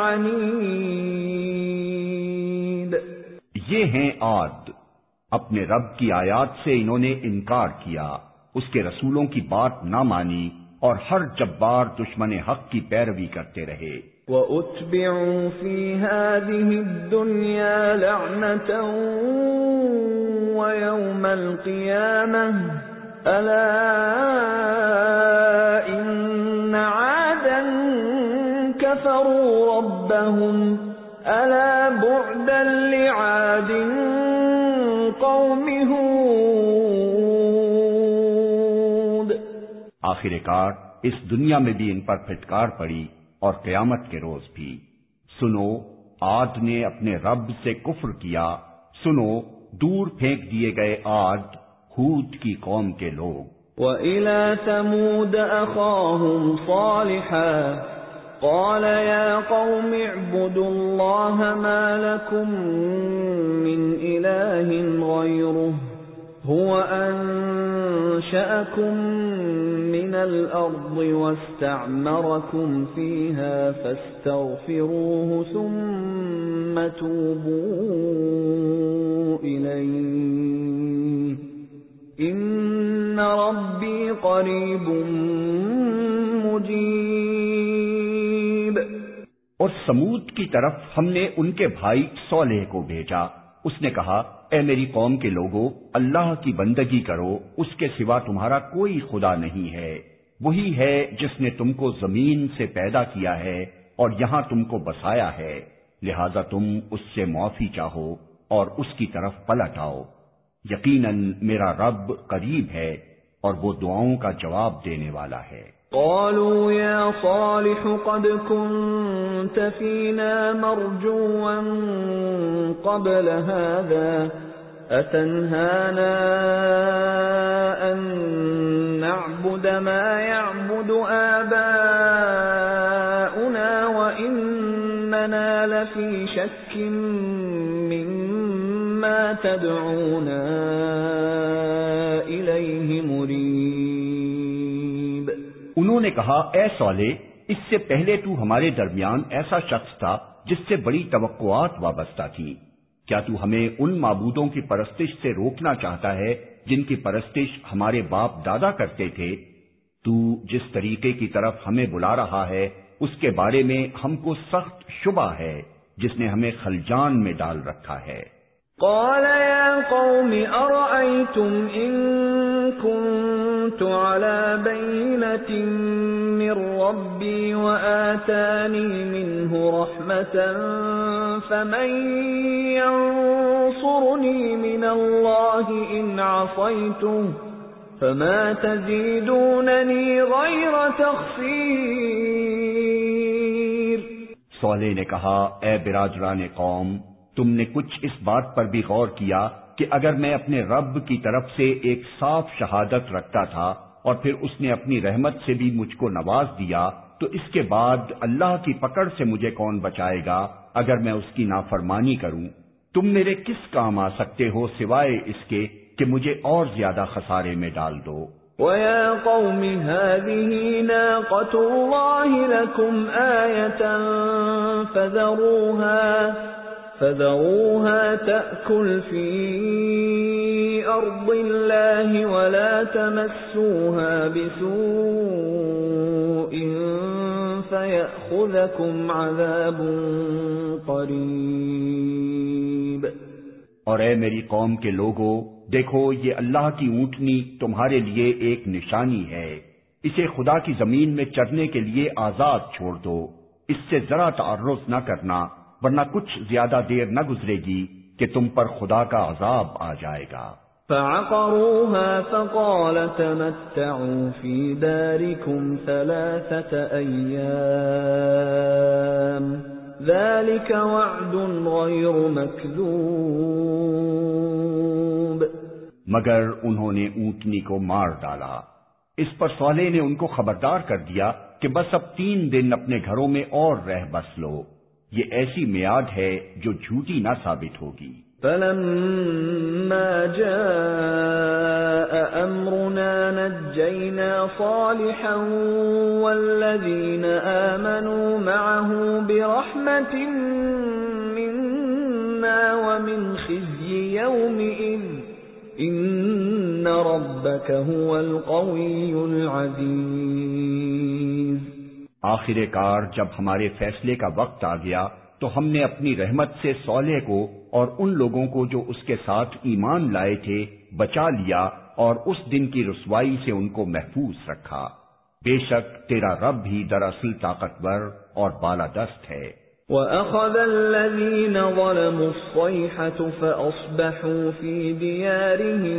عَنِيدٍ۔ یہ ہیں عاد، اپنے رب کی آیات سے انہوں نے انکار کیا، اس کے رسولوں کی بات نہ مانی اور ہر جبار دشمن حق کی پیروی کرتے رہے۔ وَأُتْبِعُوا فِي هَذِهِ الدُّنْيَا لَعْنَةً وَيَوْمَ الْقِيَامَةِ أَلَا إِنَّ عَادًا كَفَرُوا رَبَّهُمْ أَلَا بُعْدًا لِعَادٍ قَوْمِ هُودٍ۔ آخر کار اس دنیا میں بھی ان پر پھٹکار پڑی اور قیامت کے روز بھی۔ سنو، عاد نے اپنے رب سے کفر کیا، سنو دور پھینک دیے گئے عاد، ہود کی قوم کے لوگ۔ وَإِلَى ثَمُودَ أَخَاهُمْ صَالِحًا قَالَ يَا قَوْمِ اعْبُدُوا اللَّهَ مَا لَكُمْ مِنْ إِلَٰهٍ غَيْرُهُ هُوَ أَنشَأَكُم مِّنَ الْأَرْضِ وَاسْتَعْمَرَكُمْ فِيهَا فَاسْتَغْفِرُوهُ ثُمَّ تُوبُوا إِلَيْهِ إِنَّ رَبِّي قَرِيبٌ مُجِيبٌ۔ اور سمود کی طرف ہم نے ان کے بھائی صالح کو بھیجا۔ اس نے کہا، اے میری قوم کے لوگوں، اللہ کی بندگی کرو، اس کے سوا تمہارا کوئی خدا نہیں ہے۔ وہی ہے جس نے تم کو زمین سے پیدا کیا ہے اور یہاں تم کو بسایا ہے، لہذا تم اس سے معافی چاہو اور اس کی طرف پلٹ آؤ۔ یقیناً میرا رب قریب ہے اور وہ دعاؤں کا جواب دینے والا ہے۔ قالوا يا صالح قد كنت فينا مرجوا قبل هذا أتنهانا أن نعبد ما يعبد آباؤنا وإننا لفي شك مما تدعونا إليه مريب۔ انہوں نے کہا، اے صالح، اس سے پہلے تو ہمارے درمیان ایسا شخص تھا جس سے بڑی توقعات وابستہ تھیں۔ کیا تو ہمیں ان معبودوں کی پرستش سے روکنا چاہتا ہے جن کی پرستش ہمارے باپ دادا کرتے تھے؟ تو جس طریقے کی طرف ہمیں بلا رہا ہے اس کے بارے میں ہم کو سخت شبہ ہے جس نے ہمیں خلجان میں ڈال رکھا ہے۔ قال يا قوم أرأيتم إن كنت على بينة من ربي وآتاني منه رحمة فمن ينصرني من الله إن عصيته فما تزيدونني غير تخسير۔ صالح نے کہا، اے برادران قوم، تم نے کچھ اس بات پر بھی غور کیا کہ اگر میں اپنے رب کی طرف سے ایک صاف شہادت رکھتا تھا اور پھر اس نے اپنی رحمت سے بھی مجھ کو نواز دیا تو اس کے بعد اللہ کی پکڑ سے مجھے کون بچائے گا اگر میں اس کی نافرمانی کروں؟ تم میرے کس کام آ سکتے ہو سوائے اس کے کہ مجھے اور زیادہ خسارے میں ڈال دو۔ وَيَا قَوْمِ هَٰذِهِ نَاقَةُ اللَّهِ لَكُمْ آيَةً فَذَرُوهَا تَأْكُلْ فِي أَرْضِ اللَّهِ وَلَا تَمَسُّوهَا بِسُوءٍ فَيَأْخُذَكُمْ عَذَابٌ قَرِيبٌ۔ اور اے میری قوم کے لوگو، دیکھو یہ اللہ کی اونٹنی تمہارے لیے ایک نشانی ہے، اسے خدا کی زمین میں چرنے کے لیے آزاد چھوڑ دو، اس سے ذرا تعرض نہ کرنا ورنہ کچھ زیادہ دیر نہ گزرے گی کہ تم پر خدا کا عذاب آ جائے گا۔ فَعَقَرُوهَا فَقَالَ تَمَتَّعُوا فِي دَارِكُمْ 3 أَيَّامٍ ذَلِكَ وَعْدٌ غَيْرُ مَكْذُوبٍ۔ مگر انہوں نے اونٹنی کو مار ڈالا۔ اس پر صالح نے ان کو خبردار کر دیا کہ بس اب 3 دن اپنے گھروں میں اور رہ بس لو، یہ ایسی میعاد ہے جو جھوٹی نہ ثابت ہوگی۔ فَلَمَّا جَاءَ أَمْرُنَا نَجَّيْنَا صَالِحًا وَالَّذِينَ آمَنُوا مَعَهُ بِرَحْمَةٍ مِنَّا وَمِنْ خِزْيِ يَوْمِئِذٍ إِنَّ رَبَّكَ هُوَ الْقَوِيُّ الْعَزِيزُ۔ آخر کار جب ہمارے فیصلے کا وقت آ گیا تو ہم نے اپنی رحمت سے صالح کو اور ان لوگوں کو جو اس کے ساتھ ایمان لائے تھے بچا لیا اور اس دن کی رسوائی سے ان کو محفوظ رکھا۔ بے شک تیرا رب ہی دراصل طاقتور اور بالادست ہے۔ وَأَخَذَ الَّذِينَ ظَلَمُوا الصَّيْحَةُ فَأَصْبَحُوا فِي دِيَارِهِمْ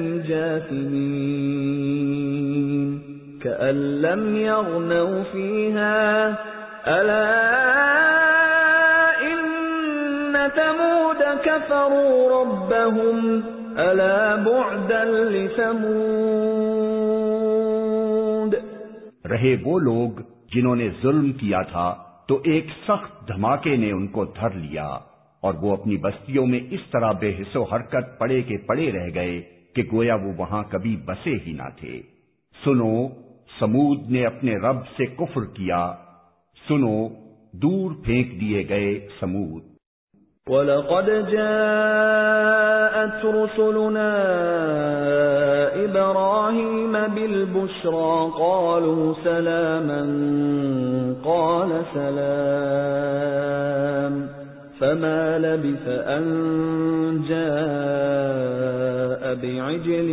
جَاثِمِينَ كَأَن لَّمْ يَغْنَوْا فِيهَا أَلَا إِنَّ ثَمُودَ كَفَرُوا رَبَّهُمْ أَلَا بُعْدًا لِّثَمُودَ۔ رہے وہ لوگ جنہوں نے ظلم کیا تھا تو ایک سخت دھماکے نے ان کو دھر لیا اور وہ اپنی بستیوں میں اس طرح بے حس و حرکت پڑے کے پڑے رہ گئے کہ گویا وہ وہاں کبھی بسے ہی نہ تھے۔ سنو، سمود نے اپنے رب سے کفر کیا، سنو، دور پھینک دیے گئے سمود۔ وَلَقَدْ جَاءَتْ رُسُلُنَا إِبْرَاهِيمَ بِالْبُشْرَى قَالُوا سَلَامًا قَالَ سَلَامٌ فَمَا لَبِثَ أَن جَاءَ بِعِجْلٍ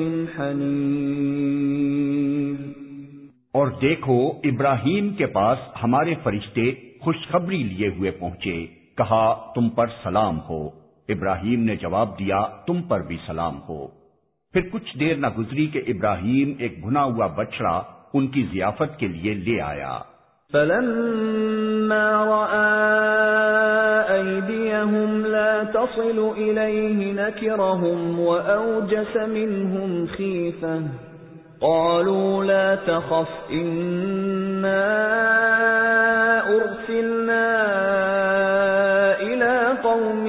حَنِيذٍ۔ اور دیکھو، ابراہیم کے پاس ہمارے فرشتے خوشخبری لیے ہوئے پہنچے، کہا تم پر سلام ہو۔ ابراہیم نے جواب دیا تم پر بھی سلام ہو۔ پھر کچھ دیر نہ گزری کہ ابراہیم ایک بھنا ہوا بچڑا ان کی ضیافت کے لیے لے آیا۔ فَلَمَّا رَأَى أَيْدِيَهُمْ لَا تَصِلُ إِلَيْهِ نَكِرَهُمْ وَأَوْجَسَ مِنْهُمْ خِيفَةً قَالُوا لَا تَخَفْ إِنَّا أُرْسِلْنَا إِلَى قَوْمِ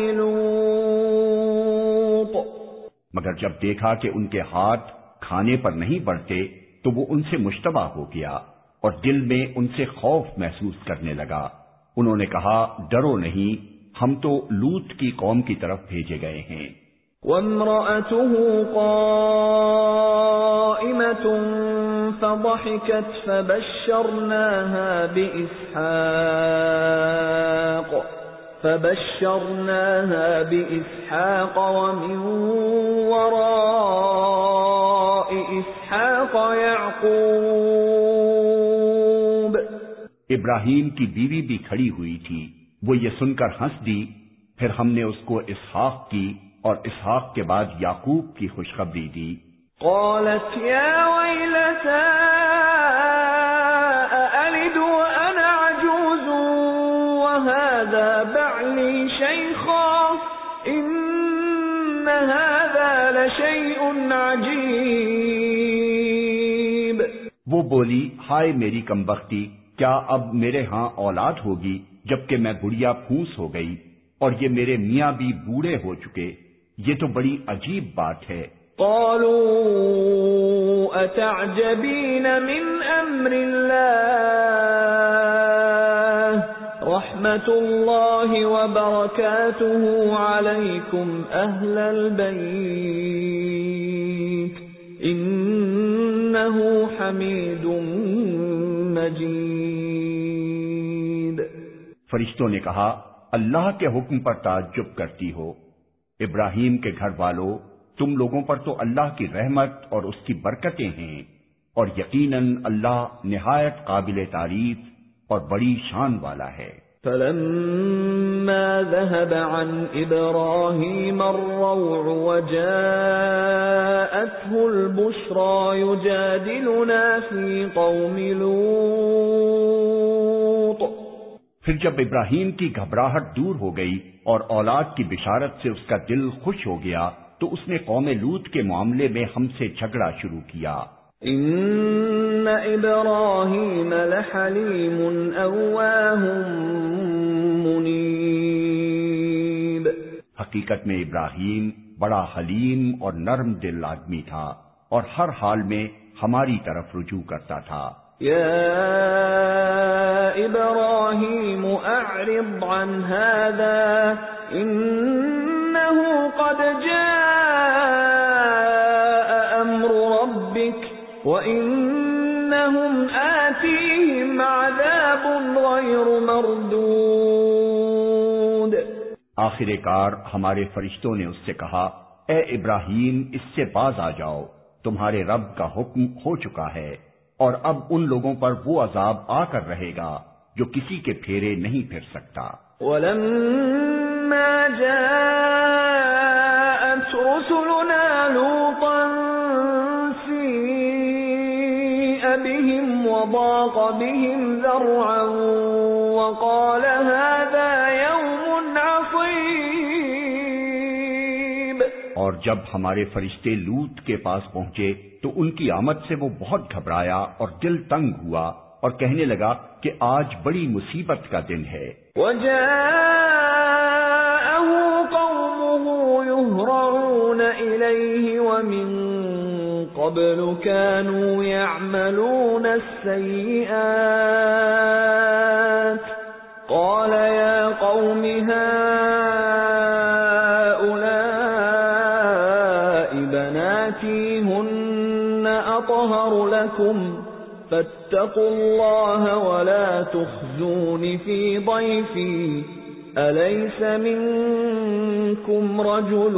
لُوطٍ۔ مگر جب دیکھا کہ ان کے ہاتھ کھانے پر نہیں بڑھتے تو وہ ان سے مشتبہ ہو گیا اور دل میں ان سے خوف محسوس کرنے لگا۔ انہوں نے کہا ڈرو نہیں، ہم تو لوط کی قوم کی طرف بھیجے گئے ہیں۔ وَامْرَأَتُهُ قَائِمَةٌ فَضَحِكَتْ فَبَشَّرْنَاهَا بِإِسْحَاقَ وَمِن وَرَاءِ إِسْحَاقَ يَعْقُوبَ۔ ابراہیم کی بیوی بھی کھڑی ہوئی تھی، وہ یہ سن کر ہنس دی، پھر ہم نے اس کو اسحاق کی اور اسحاق کے بعد یعقوب کی خوشخبری دی۔ قالت يا ويلتى أألد وأنا عجوز وهذا بعلي شيخا إن هذا لشيء عجيب۔ وہ بولی ہائے میری کمبختی، کیا اب میرے ہاں اولاد ہوگی جبکہ میں بڑھیا پھوس ہو گئی اور یہ میرے میاں بھی بوڑھے ہو چکے، یہ تو بڑی عجیب بات ہے۔ قالوا أتعجبين من أمر الله رحمة الله وبركاته عليكم أهل البيت إنه حميد مجيد۔ فرشتوں نے کہا اللہ کے حکم پر تعجب کرتی ہو، ابراہیم کے گھر والوں، تم لوگوں پر تو اللہ کی رحمت اور اس کی برکتیں ہیں، اور یقیناً اللہ نہایت قابل تعریف اور بڑی شان والا ہے۔ فَلَمَّا ذَهَبَ عَنْ إِبْرَاهِيمَ الرَّوْعُ وَجَاءَتْهُ الْبُشْرَى يُجَادِلُنَا فِي قَوْمِ لُوطٍ۔ پھر جب ابراہیم کی گھبراہٹ دور ہو گئی اور اولاد کی بشارت سے اس کا دل خوش ہو گیا تو اس نے قوم لوط کے معاملے میں ہم سے جھگڑا شروع کیا۔ ان ابراہیم لحلیم اواہ منیب۔ حقیقت میں ابراہیم بڑا حلیم اور نرم دل آدمی تھا اور ہر حال میں ہماری طرف رجوع کرتا تھا۔ یا ابراہیم اعرض عن هذا انه قد جاء امر ربك وانهم آتيهم عذاب غير مردود۔ آخر کار ہمارے فرشتوں نے اس سے کہا اے ابراہیم اس سے باز آ جاؤ، تمہارے رب کا حکم ہو چکا ہے اور اب ان لوگوں پر وہ عذاب آ کر رہے گا جو کسی کے پھیرے نہیں پھر سکتا۔ وَلَمَّا جَاءَتْ رُسُلُنَا لُوطًا سِيءَ بِهِمْ وَضَاقَ بِهِمْ ذَرْعًا وَقَالَ هَذَا يَوْمٌ عَصِيبٌ۔ اور جب ہمارے فرشتے لوط کے پاس پہنچے تو ان کی آمد سے وہ بہت گھبرایا اور دل تنگ ہوا اور کہنے لگا کہ آج بڑی مصیبت کا دن ہے۔ وَجَاءَهُ قَوْمُهُ يُهْرَعُونَ إِلَيْهِ وَمِن قَبْلُ كَانُوا يَعْمَلُونَ السَّيِّئَاتِ قَالَ يَا قَوْمِ هَؤُلَاءِ بَنَاتِي هُنَّ أَطْهَرُ لَكُمْ فَاتَّقُوا اللَّهَ وَلَا تُخْزُونِ فِي ضَيْفِي أَلَيْسَ مِنكُمْ رَجُلٌ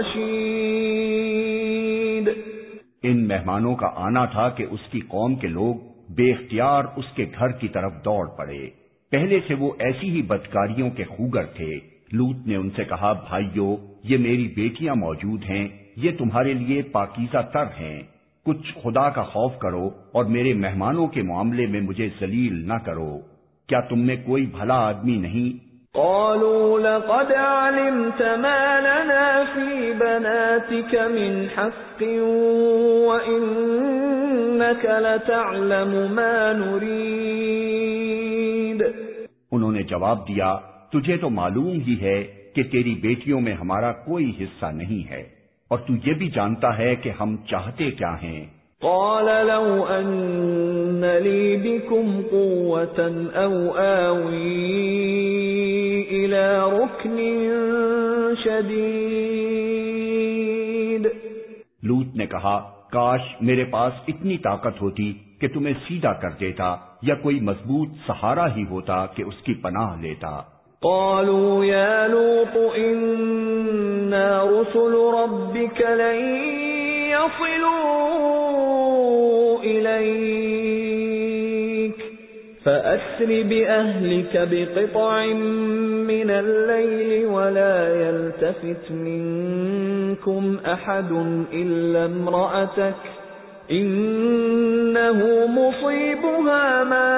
رَشِيدٌ۔ ان مہمانوں کا آنا تھا کہ اس کی قوم کے لوگ بے اختیار اس کے گھر کی طرف دوڑ پڑے۔ پہلے سے وہ ایسی ہی بدکاریوں کے خوگر تھے۔ لوط نے ان سے کہا، بھائیو، یہ میری بیٹیاں موجود ہیں، یہ تمہارے لیے پاکیزہ تر ہیں، کچھ خدا کا خوف کرو اور میرے مہمانوں کے معاملے میں مجھے ذلیل نہ کرو۔ کیا تم میں کوئی بھلا آدمی نہیں؟ قالوا لقد علمت ما لنا في بناتك من حق وإنك لتعلم ما نريد۔ انہوں نے جواب دیا، تجھے تو معلوم ہی ہے کہ تیری بیٹیوں میں ہمارا کوئی حصہ نہیں ہے، اور تو یہ بھی جانتا ہے کہ ہم چاہتے کیا ہیں۔ قال لو أن لي بكم قوة أو آوي إلى ركن شديد۔ لوط نے کہا، کاش میرے پاس اتنی طاقت ہوتی کہ تمہیں سیدھا کر دیتا، یا کوئی مضبوط سہارا ہی ہوتا کہ اس کی پناہ لیتا۔ قالوا يا لوط إنا رسل ربك لن يصلوا إليك فأسر بأهلك بقطع من الليل ولا يلتفت منكم أحد إلا امرأتك إنه مصيبها ما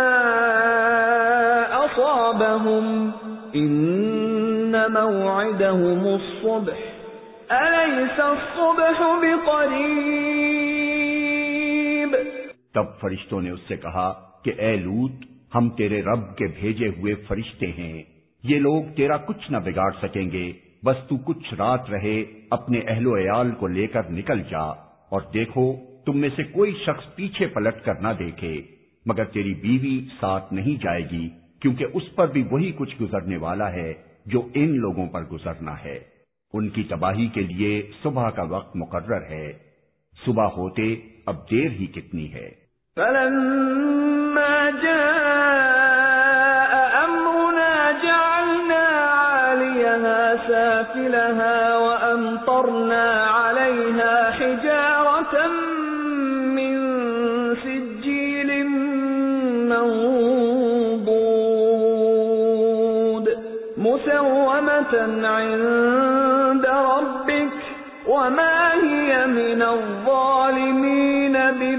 أصابهم إن موعدهم الصبح أليس الصبح بقريب۔ تب فرشتوں نے اس سے کہا کہ اے لوط، ہم تیرے رب کے بھیجے ہوئے فرشتے ہیں، یہ لوگ تیرا کچھ نہ بگاڑ سکیں گے، بس تو کچھ رات رہے اپنے اہل و عیال کو لے کر نکل جا، اور دیکھو تم میں سے کوئی شخص پیچھے پلٹ کر نہ دیکھے، مگر تیری بیوی ساتھ نہیں جائے گی، کیونکہ اس پر بھی وہی کچھ گزرنے والا ہے جو ان لوگوں پر گزرنا ہے۔ ان کی تباہی کے لیے صبح کا وقت مقرر ہے، صبح ہوتے اب دیر ہی کتنی ہے۔ فلما جاء أمرنا جعلنا عاليها سافلها وأمطرنا عليها حجارة من سجيل منضود مسومة عند ربك وما هي من الظالمين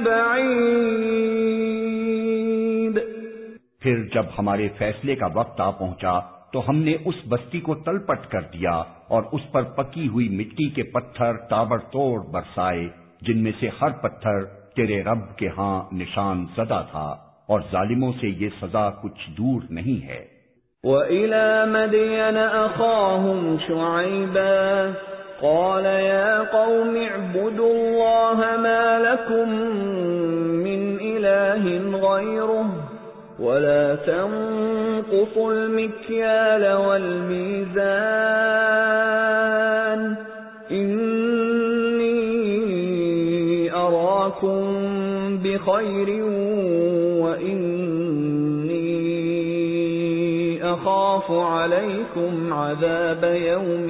ببعيد۔ پھر جب ہمارے فیصلے کا وقت آ پہنچا تو ہم نے اس بستی کو تلپٹ کر دیا اور اس پر پکی ہوئی مٹی کے پتھر تابڑ توڑ برسائے، جن میں سے ہر پتھر تیرے رب کے ہاں نشان زدہ تھا، اور ظالموں سے یہ سزا کچھ دور نہیں ہے۔ وَإِلَى مَدْيَنَ أَخَاهُمْ شُعَيْبًا قَالَ يَا قَوْمِ اعْبُدُوا اللَّهَ مَا لَكُمْ مِنْ إِلَٰهٍ غَيْرُهُ وَلَا تَنقُصُوا الْمِكْيَالَ وَالْمِيزَانَ إِنِّي أَرَاكُمْ بِخَيْرٍ وَإِنِّي أَخَافُ عَلَيْكُمْ عَذَابَ يَوْمٍ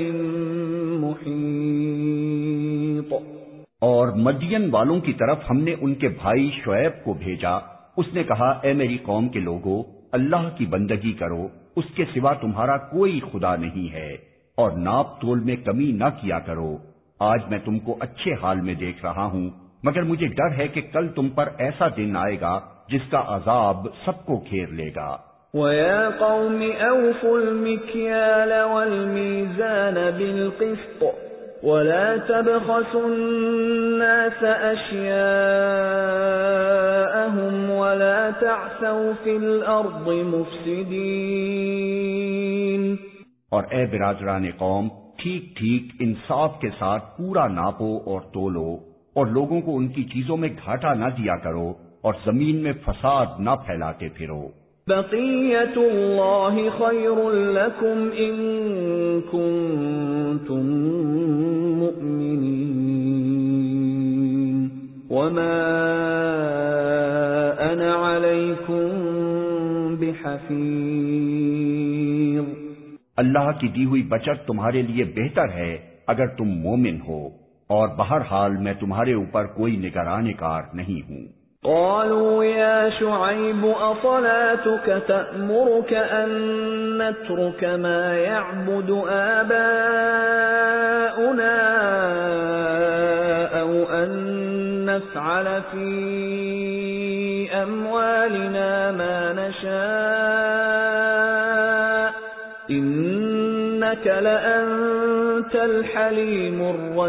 مُحِيطٍ۔ اور مدین والوں کی طرف ہم نے ان کے بھائی شعیب کو بھیجا۔ اس نے کہا، اے میری قوم کے لوگو، اللہ کی بندگی کرو، اس کے سوا تمہارا کوئی خدا نہیں ہے، اور ناپ تول میں کمی نہ کیا کرو۔ آج میں تم کو اچھے حال میں دیکھ رہا ہوں، مگر مجھے ڈر ہے کہ کل تم پر ایسا دن آئے گا جس کا عذاب سب کو گھیر لے گا۔ وَيَا قَوْمِ أَوْفُوا الْمِكْيَالَ وَالْمِيزَانَ بِالْقِسْطِ ولا تبخسوا الناس أشياءهم ولا تعثوا في الأرض مفسدين۔ اور اے برادران قوم، ٹھیک ٹھیک انصاف کے ساتھ پورا ناپو اور تولو، اور لوگوں کو ان کی چیزوں میں گھاٹا نہ دیا کرو، اور زمین میں فساد نہ پھیلاتے پھرو۔ بقیت اللہ خیر لکم ان کنتم مؤمنین وما انا علیکم بحفیظ۔ اللہ کی دی ہوئی بچت تمہارے لیے بہتر ہے اگر تم مومن ہو، اور بہرحال میں تمہارے اوپر کوئی نگران کار نہیں ہوں۔ قالوا يا شعيب أصلاتك تأمرك أن نترك ما يعبد آباؤنا أو أن نفعل في أموالنا ما نشاء إنك لأنت الحليم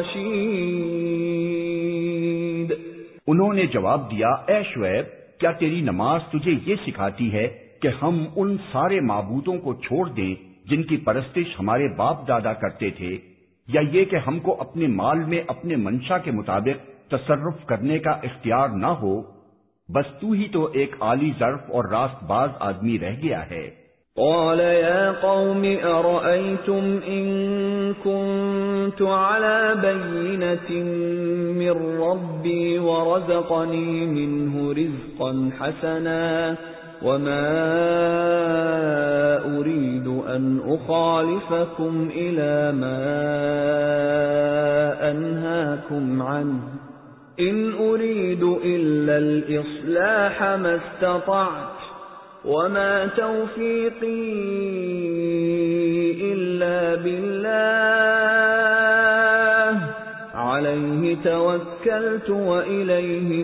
الرشيد۔ انہوں نے جواب دیا، اے شعیب، کیا تیری نماز تجھے یہ سکھاتی ہے کہ ہم ان سارے معبودوں کو چھوڑ دیں جن کی پرستش ہمارے باپ دادا کرتے تھے، یا یہ کہ ہم کو اپنے مال میں اپنے منشا کے مطابق تصرف کرنے کا اختیار نہ ہو؟ بس تو ہی تو ایک عالی ظرف اور راست باز آدمی رہ گیا ہے۔ قال يا قوم أرأيتم إن كنت على بينة من ربي ورزقني منه رزقا حسنا وما أريد أن أخالفكم إلى ما أنهاكم عنه إن أريد إلا الإصلاح ما استطعت وما توفيقي إلا بالله عليه توكلت وإليه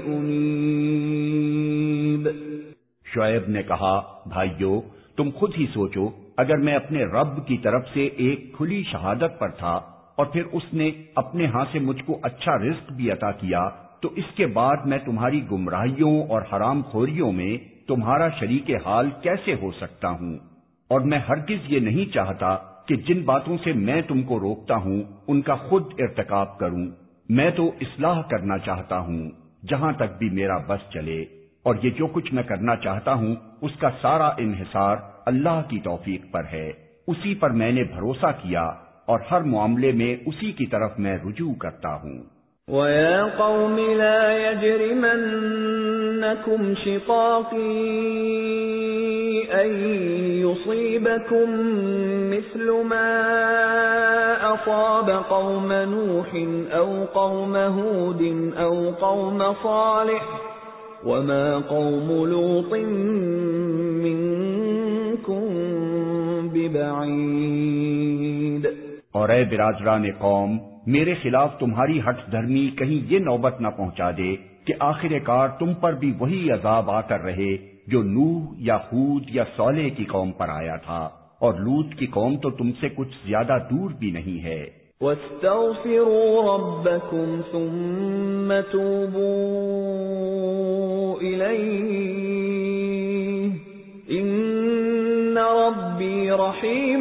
أنيب۔ شعیب نے کہا، بھائیو، تم خود ہی سوچو، اگر میں اپنے رب کی طرف سے ایک کھلی شہادت پر تھا اور پھر اس نے اپنے ہاں سے مجھ کو اچھا رزق بھی عطا کیا، تو اس کے بعد میں تمہاری گمراہیوں اور حرام خوریوں میں تمہارا شریک حال کیسے ہو سکتا ہوں؟ اور میں ہرگز یہ نہیں چاہتا کہ جن باتوں سے میں تم کو روکتا ہوں ان کا خود ارتکاب کروں۔ میں تو اصلاح کرنا چاہتا ہوں جہاں تک بھی میرا بس چلے، اور یہ جو کچھ میں کرنا چاہتا ہوں اس کا سارا انحصار اللہ کی توفیق پر ہے۔ اسی پر میں نے بھروسہ کیا اور ہر معاملے میں اسی کی طرف میں رجوع کرتا ہوں۔ وَيَا قَوْمِ لَا يَجْرِمَنَّكُمْ شِقَاقِي أَن يُصِيبَكُم مِّثْلُ مَا أَصَابَ قَوْمَ نُوحٍ أَوْ قَوْمَ هُودٍ أَوْ قَوْمَ صَالِحٍ وَمَا قَوْمُ لُوطٍ مِّنكُم بِبَعِيدٍ۔ اور اے برادران قوم، میرے خلاف تمہاری ہٹ دھرمی کہیں یہ نوبت نہ پہنچا دے کہ آخر کار تم پر بھی وہی عذاب آ کر رہے جو نوح یا ہود یا صالح کی قوم پر آیا تھا، اور لوط کی قوم تو تم سے کچھ زیادہ دور بھی نہیں ہے۔ وَاسْتَغْفِرُوا رَبَّكُمْ ثُمَّ تُوبُوا إِلَيْهِ إِنَّ رَبِّي رَحِيمٌ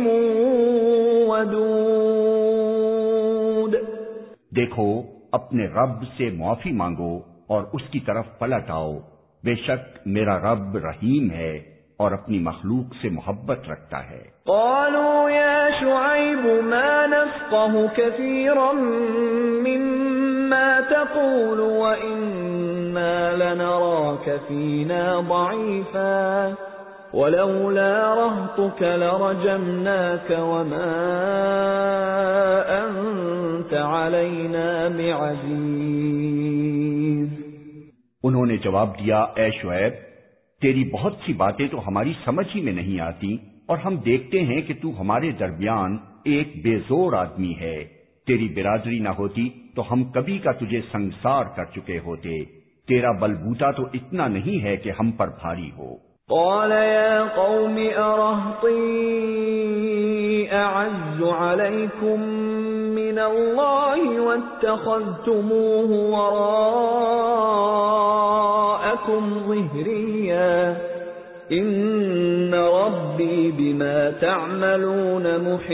وَدُودٌ۔ دیکھو، اپنے رب سے معافی مانگو اور اس کی طرف پلٹ آؤ، بے شک میرا رب رحیم ہے اور اپنی مخلوق سے محبت رکھتا ہے۔ قالوا يا شعيب ما نفقه كثيرا مما تقول وإنا لنراك فينا ضعيفا ولولا رهطك لرجمناك وما أنت علينا بعزيز۔ انہوں نے جواب دیا، اے شعیب، تیری بہت سی باتیں تو ہماری سمجھ ہی میں نہیں آتی، اور ہم دیکھتے ہیں کہ تو ہمارے درمیان ایک بے زور آدمی ہے۔ تیری برادری نہ ہوتی تو ہم کبھی کا تجھے سنگسار کر چکے ہوتے۔ تیرا بلبوتا تو اتنا نہیں ہے کہ ہم پر بھاری ہو۔ قال يا قوم أرهطي أعز عليكم من الله واتخذتموه وراءكم ظهريا إن ربي بما تعملون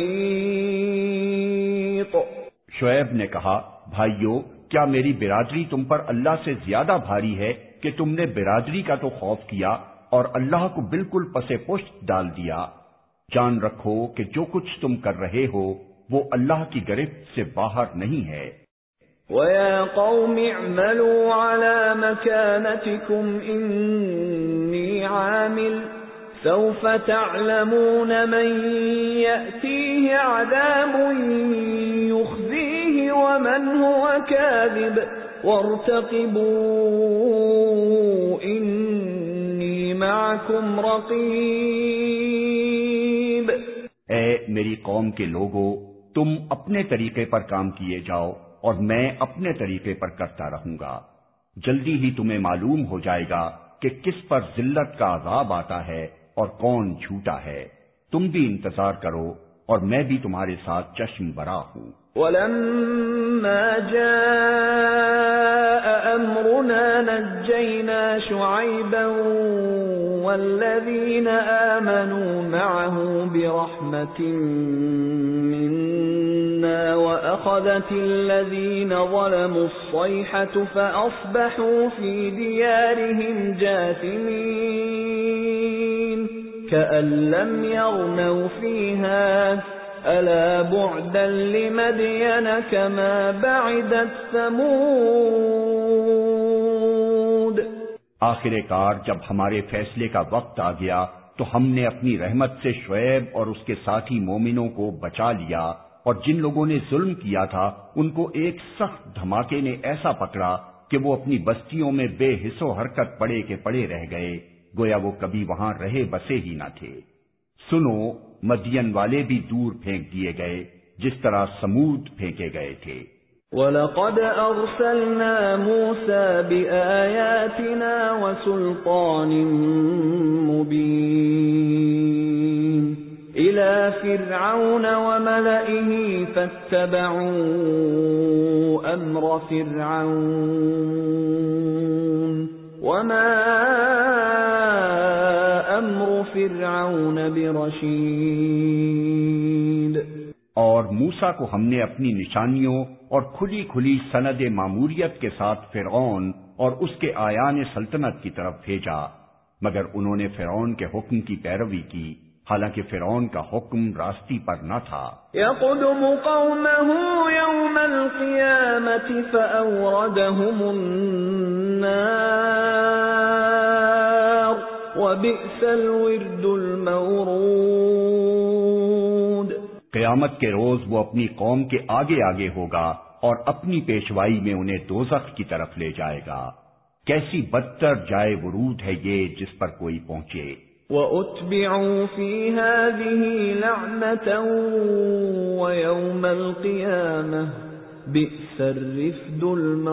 محيط۔ شعیب نے کہا، بھائیو، کیا میری برادری تم پر اللہ سے زیادہ بھاری ہے کہ تم نے برادری کا تو خوف کیا اور اللہ کو بالکل پسے پشت ڈال دیا؟ جان رکھو کہ جو کچھ تم کر رہے ہو وہ اللہ کی گرفت سے باہر نہیں ہے۔ وَيَا قَوْمِ اعْمَلُوا عَلَى مَكَانَتِكُمْ إِنِّي عَامِلٌ سَوْفَ تَعْلَمُونَ مَنْ يَأْتِيهِ عَذَابٌ يُخْزِيهِ وَمَنْ هُوَ كَاذِبٌ وَارْتَقِبُوا إِنِّي مَعَكُمْ رَقِيبٌ۔ اے میری قوم کے لوگو، تم اپنے طریقے پر کام کیے جاؤ اور میں اپنے طریقے پر کرتا رہوں گا۔ جلدی ہی تمہیں معلوم ہو جائے گا کہ کس پر ذلت کا عذاب آتا ہے اور کون جھوٹا ہے۔ تم بھی انتظار کرو اور میں بھی تمہارے ساتھ چشم برا ہوں۔ وَلَمَّا جَاءَ أَمْرُنَا نَجَّيْنَا شُعَيْبًا وَالَّذِينَ آمَنُوا مَعَهُ بِرَحْمَةٍ مِنَّا وَأَخَذَتِ الَّذِينَ ظَلَمُوا الصَّيْحَةُ فَأَصْبَحُوا فِي دِيَارِهِمْ جَاثِمِينَ كَأَن لَّمْ يَغْنَوْا فِيهَا أَلَا بُعْدًا لِمَدْيَنَ كَمَا بَعِدَتْ ثَمُودُ۔ آخر کار جب ہمارے فیصلے کا وقت آ گیا تو ہم نے اپنی رحمت سے شعیب اور اس کے ساتھی مومنوں کو بچا لیا، اور جن لوگوں نے ظلم کیا تھا ان کو ایک سخت دھماکے نے ایسا پکڑا کہ وہ اپنی بستیوں میں بے حس و حرکت پڑے کے پڑے رہ گئے، گویا وہ کبھی وہاں رہے بسے ہی نہ تھے۔ سنو، مدین والے بھی دور پھینک دیے گئے جس طرح سمود پھینکے گئے تھے۔ وَلَقَدْ أَرْسَلْنَا مُوسَى بِآيَاتِنَا وَسُلْطَانٍ مُبِينٍ إِلَى فِرْعَوْنَ وَمَلَئِهِ فَاتَّبَعُوا أَمْرَ فِرْعَوْنَ وَمَا أَمْرُ فِرْعَوْنَ بِرَشِيدٍ۔ اور موسیٰ کو ہم نے اپنی نشانیوں اور کھلی کھلی سند ماموریت کے ساتھ فرعون اور اس کے آیان سلطنت کی طرف بھیجا، مگر انہوں نے فرعون کے حکم کی پیروی کی، حالانکہ فرعون کا حکم راستی پر نہ تھا۔ يَقْدُمُ قَوْمَهُ يَوْمَ الْقِيَامَةِ فَأَوْرَدَهُمُ النَّارَ وَبِئْسَ الْوِرْدُ الْمَوْرُودُ۔ قیامت کے روز وہ اپنی قوم کے آگے آگے ہوگا اور اپنی پیشوائی میں انہیں دوزخ کی طرف لے جائے گا۔ کیسی بدتر جائے ورود ہے یہ جس پر کوئی پہنچے۔ وَأُتْبِعُوا فِي هَذِهِ لَعْنَةً وَيَوْمَ الْقِيَامَةِ بِئْسَ الرِّفْدُ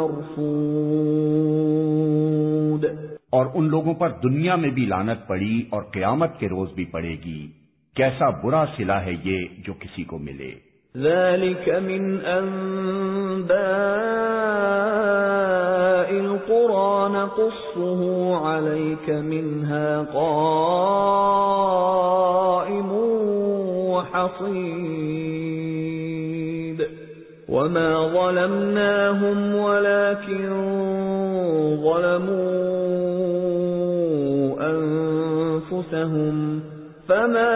الْمَرْفُودُ۔ اور ان لوگوں پر دنیا میں بھی لعنت پڑی اور قیامت کے روز بھی پڑے گی۔ کیسا برا صلہ ہے یہ جو کسی کو ملے۔ ذَلِكَ مِنْ أَنْبَاءِ الْقُرَى نَقُصُّهُ عَلَيْكَ مِنْهَا قَائِمٌ وَحَصِيدٌ وَمَا ظَلَمْنَاهُمْ وَلَكِنْ ظَلَمُوا أَنفُسَهُمْ فَمَا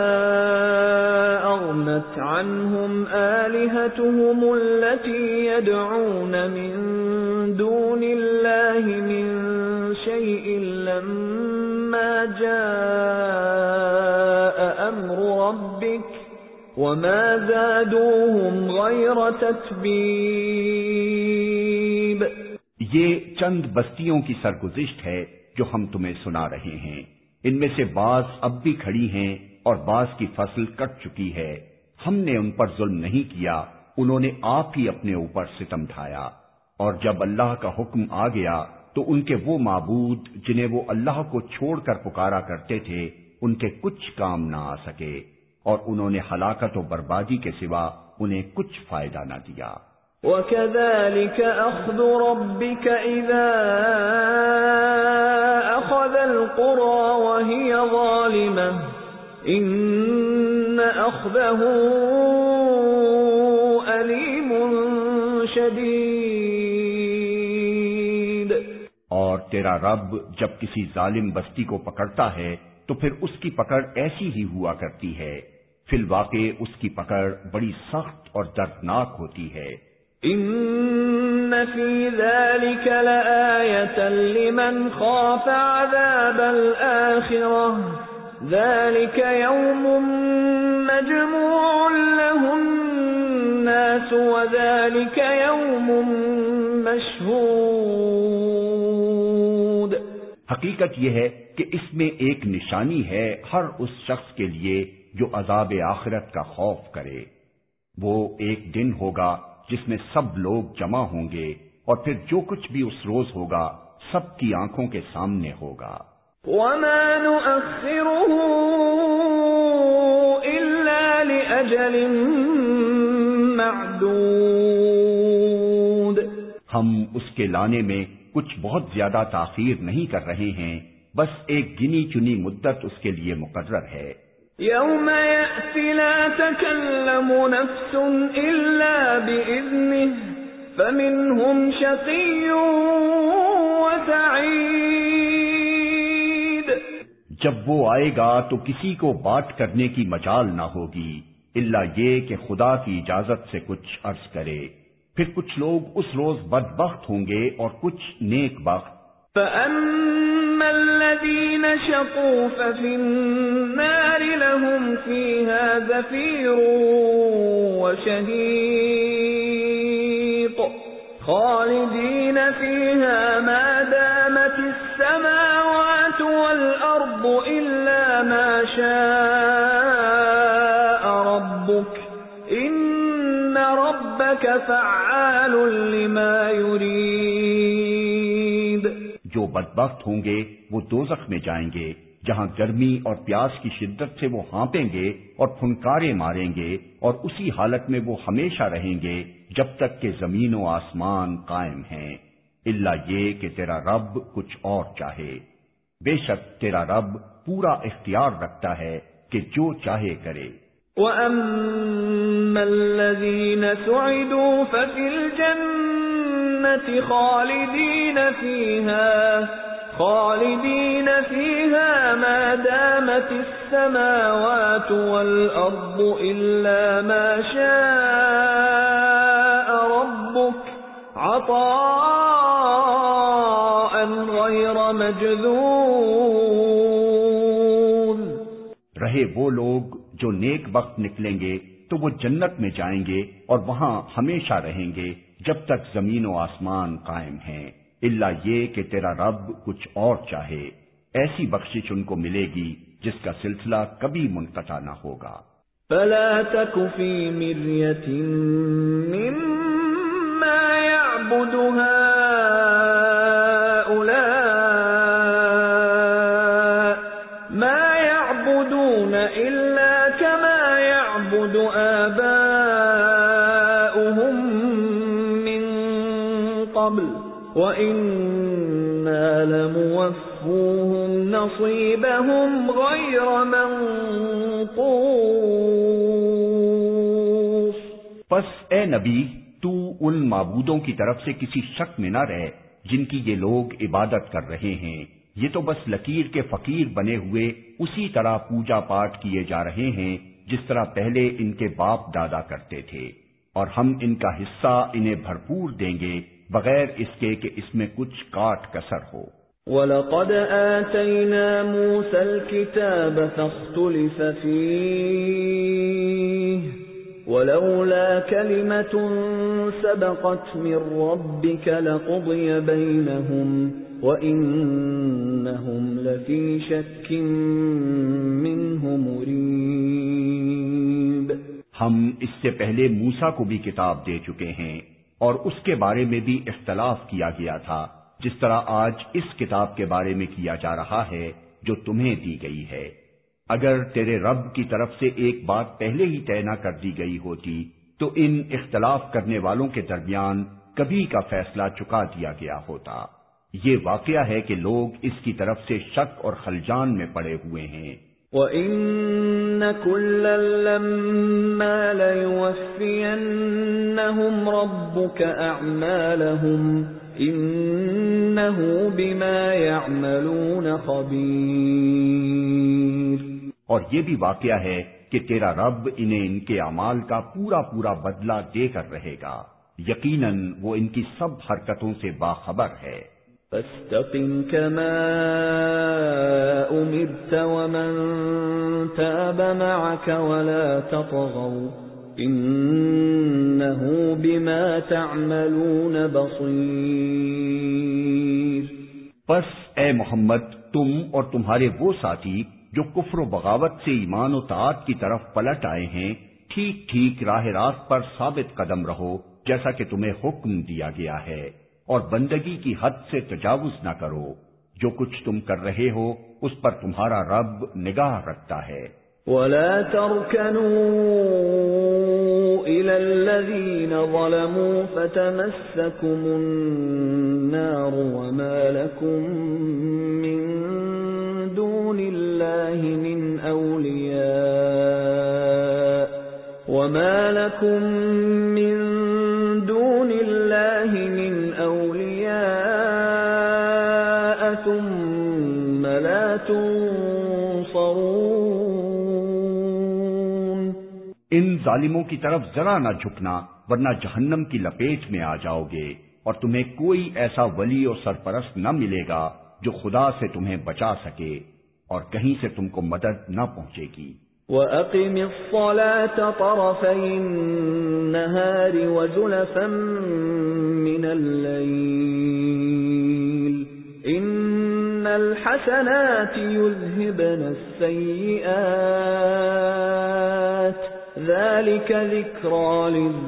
أَغْنَتْ عَنْهُمْ آلِهَتُهُمُ الَّتِي يَدْعُونَ مِن دُونِ اللَّهِ مِن شَيْءٍ لَّمَّا جَاءَ أَمْرُ رَبِّكَ وَمَا زَادُوهُمْ غَيْرَ تَتْبِيبٍ۔ یہ چند بستیوں کی سرگزشت ہے جو ہم تمہیں سنا رہے ہیں۔ ان میں سے بعض اب بھی کھڑی ہیں اور بعض کی فصل کٹ چکی ہے۔ ہم نے ان پر ظلم نہیں کیا، انہوں نے آپ ہی اپنے اوپر ستم ڈھایا۔ اور جب اللہ کا حکم آ گیا تو ان کے وہ معبود جنہیں وہ اللہ کو چھوڑ کر پکارا کرتے تھے ان کے کچھ کام نہ آ سکے، اور انہوں نے ہلاکت و بربادی کے سوا انہیں کچھ فائدہ نہ دیا۔ وَكَذَلِكَ أَخْذُ رَبِّكَ إِذَا أَخَذَ الْقُرَى وَهِيَ ظَالِمَةٌ إِنَّ أَخْذَهُ أَلِيمٌ شَدِيدٌ۔ اور تیرا رب جب کسی ظالم بستی کو پکڑتا ہے تو پھر اس کی پکڑ ایسی ہی ہوا کرتی ہے، فی الواقع اس کی پکڑ بڑی سخت اور دردناک ہوتی ہے۔ إِنَّ فِي ذَلِكَ لَآيَةً لِمَنْ خَافَ عَذَابَ الْآخِرَةِ ذَلِكَ يَوْمٌ مَّجْمُوعٌ لَهُ النَّاسُ وَذَلِكَ يَوْمٌ مَّشْهُودٌ۔ حقیقت یہ ہے کہ اس میں ایک نشانی ہے ہر اس شخص کے لیے جو عذاب آخرت کا خوف کرے۔ وہ ایک دن ہوگا جس میں سب لوگ جمع ہوں گے، اور پھر جو کچھ بھی اس روز ہوگا سب کی آنکھوں کے سامنے ہوگا۔ وَمَا نُؤَخِّرُهُ إِلَّا لِأَجَلٍ مَّعْدُودٍ۔ ہم اس کے لانے میں کچھ بہت زیادہ تاخیر نہیں کر رہے ہیں، بس ایک گنی چنی مدت اس کے لیے مقرر ہے۔ يَوْمَ يَأْتِ لَا تَكَلَّمُ نَفْسٌ إِلَّا بِإِذْنِهِ فَمِنْهُمْ شَقِيٌّ وَسَعِيدٌ۔ جب وہ آئے گا تو کسی کو بات کرنے کی مجال نہ ہوگی الا یہ کہ خدا کی اجازت سے کچھ عرض کرے، پھر کچھ لوگ اس روز بدبخت ہوں گے اور کچھ نیک بخت۔ فَأَمَّا الَّذِينَ شَقُوا فَفِي النَّارِ لَهُمْ فِيهَا زَفِيرٌ وَشَهِيقٌ خَالِدِينَ فِيهَا مَا دَامَتِ السَّمَاوَاتُ وَالْأَرْضُ إِلَّا مَا شَاءَ رَبُّكَ إِنَّ رَبَّكَ فَعَّالٌ لِمَا يُرِيدُ۔ جو بدبخت ہوں گے وہ دوزخ میں جائیں گے، جہاں گرمی اور پیاس کی شدت سے وہ ہانپیں گے اور پھنکارے ماریں گے، اور اسی حالت میں وہ ہمیشہ رہیں گے جب تک کہ زمین و آسمان قائم ہیں، الا یہ کہ تیرا رب کچھ اور چاہے۔ بے شک تیرا رب پورا اختیار رکھتا ہے کہ جو چاہے کرے۔ وَأَمَّا الَّذِينَ سُعِدُوا فَفِي الْجَنَّةِ خَالِدِينَ فِيهَا مَا دَامَتِ السَّمَاوَاتُ وَالْأَرْضُ إِلَّا مَا شَاءَ رَبُّكَ عَطَاءً غَيْرَ مَجْذُوذٍ۔ رہے وہ لوگ جو نیک بخت نکلیں گے تو وہ جنت میں جائیں گے اور وہاں ہمیشہ رہیں گے جب تک زمین و آسمان قائم ہیں، الا یہ کہ تیرا رب کچھ اور چاہے۔ ایسی بخشش ان کو ملے گی جس کا سلسلہ کبھی منقطع نہ ہوگا۔ فَلَا تَكُ فِي مِرْيَةٍ مِّمَّا يَعْبُدُ هَٰؤُلَاءِ مَا يَعْبُدُونَ إِلَّا كَمَا يَعْبُدُ آبَاؤُهُم مِّن قَبْلُ وَإِنَّا لَمُوَفُّوهُمْ نَصِيبَهُمْ غَيْرَ مَنقُوصٍ۔ پس اے نبی تو ان معبودوں کی طرف سے کسی شک میں نہ رہ جن کی یہ لوگ عبادت کر رہے ہیں، یہ تو بس لکیر کے فقیر بنے ہوئے اسی طرح پوجا پاٹ کیے جا رہے ہیں جس طرح پہلے ان کے باپ دادا کرتے تھے، اور ہم ان کا حصہ انہیں بھرپور دیں گے بغیر اس کے کہ اس میں کچھ کاٹ کسر ہو۔ وَلَقَدْ آتَيْنَا مُوسَى الْكِتَابَ فَاخْتُلِفَ فِيهِ وَلَوْلَا كَلِمَةٌ سَبَقَتْ مِنْ رَبِّكَ لَقُضِيَ بَيْنَهُمْ وَإِنَّهُمْ لَفِي شَكٍّ مِّنْهُ مُرِيبٍ۔ ہم اس سے پہلے موسیٰ کو بھی کتاب دے چکے ہیں اور اس کے بارے میں بھی اختلاف کیا گیا تھا، جس طرح آج اس کتاب کے بارے میں کیا جا رہا ہے جو تمہیں دی گئی ہے۔ اگر تیرے رب کی طرف سے ایک بات پہلے ہی طے نہ کر دی گئی ہوتی تو ان اختلاف کرنے والوں کے درمیان کبھی کا فیصلہ چکا دیا گیا ہوتا۔ یہ واقعہ ہے کہ لوگ اس کی طرف سے شک اور خلجان میں پڑے ہوئے ہیں۔ وَإِنَّ كُلًّا لَّمَّا لَيُوَفِّيَنَّهُمْ رَبُّكَ أَعْمَالَهُمْ إِنَّهُ بِمَا يَعْمَلُونَ خَبِيرٌ۔ اور یہ بھی واقعہ ہے کہ تیرا رب انہیں ان کے اعمال کا پورا پورا بدلہ دے کر رہے گا، یقیناً وہ ان کی سب حرکتوں سے باخبر ہے۔ فَاسْتَقِمْ كَمَا أُمِرْتَ وَمَنْ تَابَ مَعَكَ وَلَا تَطْغَوْا إِنَّهُ بِمَا تَعْمَلُونَ بَصِيرٌ۔ پس اے محمد، تم اور تمہارے وہ ساتھی جو کفر و بغاوت سے ایمان و طاعت کی طرف پلٹ آئے ہیں، ٹھیک ٹھیک راہ راست پر ثابت قدم رہو جیسا کہ تمہیں حکم دیا گیا ہے، اور بندگی کی حد سے تجاوز نہ کرو۔ جو کچھ تم کر رہے ہو اس پر تمہارا رب نگاہ رکھتا ہے۔ وَلَا تَرْكَنُوا إِلَى الَّذِينَ ظَلَمُوا فَتَمَسَّكُمُ النَّارُ وَمَا لَكُم مِّن دُونِ اللَّهِ مِنْ أَوْلِيَاءَ ثُمَّ لَا تُنصَرُونَ۔ ان ظالموں کی طرف ذرا نہ جھکنا ورنہ جہنم کی لپیٹ میں آ جاؤ گے، اور تمہیں کوئی ایسا ولی اور سرپرست نہ ملے گا جو خدا سے تمہیں بچا سکے، اور کہیں سے تم کو مدد نہ پہنچے گی۔ وَأَقِمِ الصَّلَاةَ طَرَفَيِ النَّهَارِ وَزُلَفًا مِّنَ اللَّيْلِ إِنَّ الْحَسَنَاتِ يُذْهِبْنَ السَّيِّئَاتِ ذَلِكَ ذِكْرَى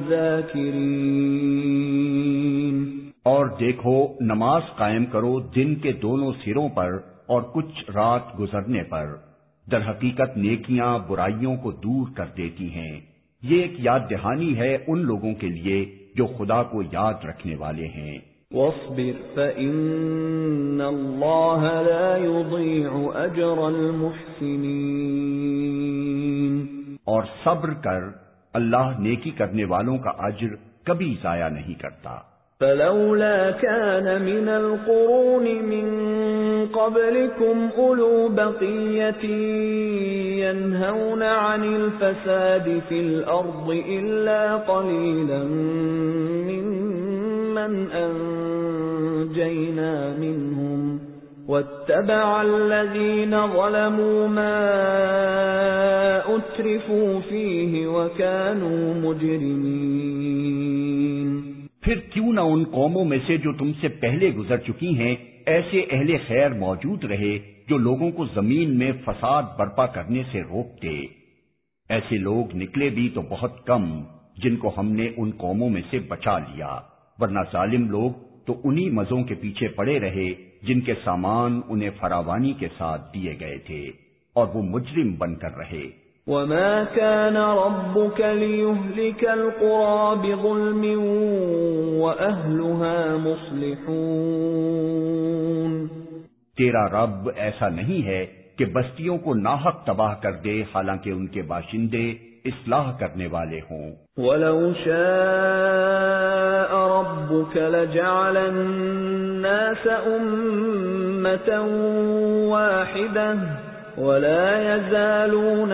لِلذَّاكِرِينَ۔ اور دیکھو، نماز قائم کرو دن کے دونوں سروں پر اور کچھ رات گزرنے پر، در حقیقت نیکیاں برائیوں کو دور کر دیتی ہیں۔ یہ ایک یاد دہانی ہے ان لوگوں کے لیے جو خدا کو یاد رکھنے والے ہیں۔ وَاصْبِرْ فَإِنَّ اللَّهَ لَا يُضِيعُ أَجْرَ الْمُحْسِنِينَ۔ اور صبر کر، اللہ نیکی کرنے والوں کا اجر کبھی ضائع نہیں کرتا۔ فَلَوْلَا كَانَ مِنَ الْقُرُونِ مِنْ قَبْلِكُمْ أُولُو بَقِيَّةٍ يَنْهَوْنَ عَنِ الْفَسَادِ فِي الْأَرْضِ إِلَّا قَلِيلًا مِّمَّنْ أَنْجَيْنَا مِنْهُمْ وَاتَّبَعَ الَّذِينَ ظَلَمُوا مَا أُتْرِفُوا فِيهِ وَكَانُوا مُجْرِمِينَ۔ پھر کیوں نہ ان قوموں میں سے جو تم سے پہلے گزر چکی ہیں ایسے اہل خیر موجود رہے جو لوگوں کو زمین میں فساد برپا کرنے سے روکتے۔ ایسے لوگ نکلے بھی تو بہت کم جن کو ہم نے ان قوموں میں سے بچا لیا، ورنہ ظالم لوگ تو انہی مزوں کے پیچھے پڑے رہے جن کے سامان انہیں فراوانی کے ساتھ دیے گئے تھے، اور وہ مجرم بن کر رہے۔ وَمَا كَانَ رَبُّكَ لِيُهْلِكَ الْقُرَى بِظُلْمٍ وَأَهْلُهَا مُصْلِحُونَ۔ تیرا رب ایسا نہیں ہے کہ بستیوں کو ناحق تباہ کر دے حالانکہ ان کے باشندے اصلاح کرنے والے ہوں۔ وَلَوْ شَاءَ رَبُّكَ لَجَعَلَ النَّاسَ أُمَّةً وَاحِدَةً وَلَا يَزَالُونَ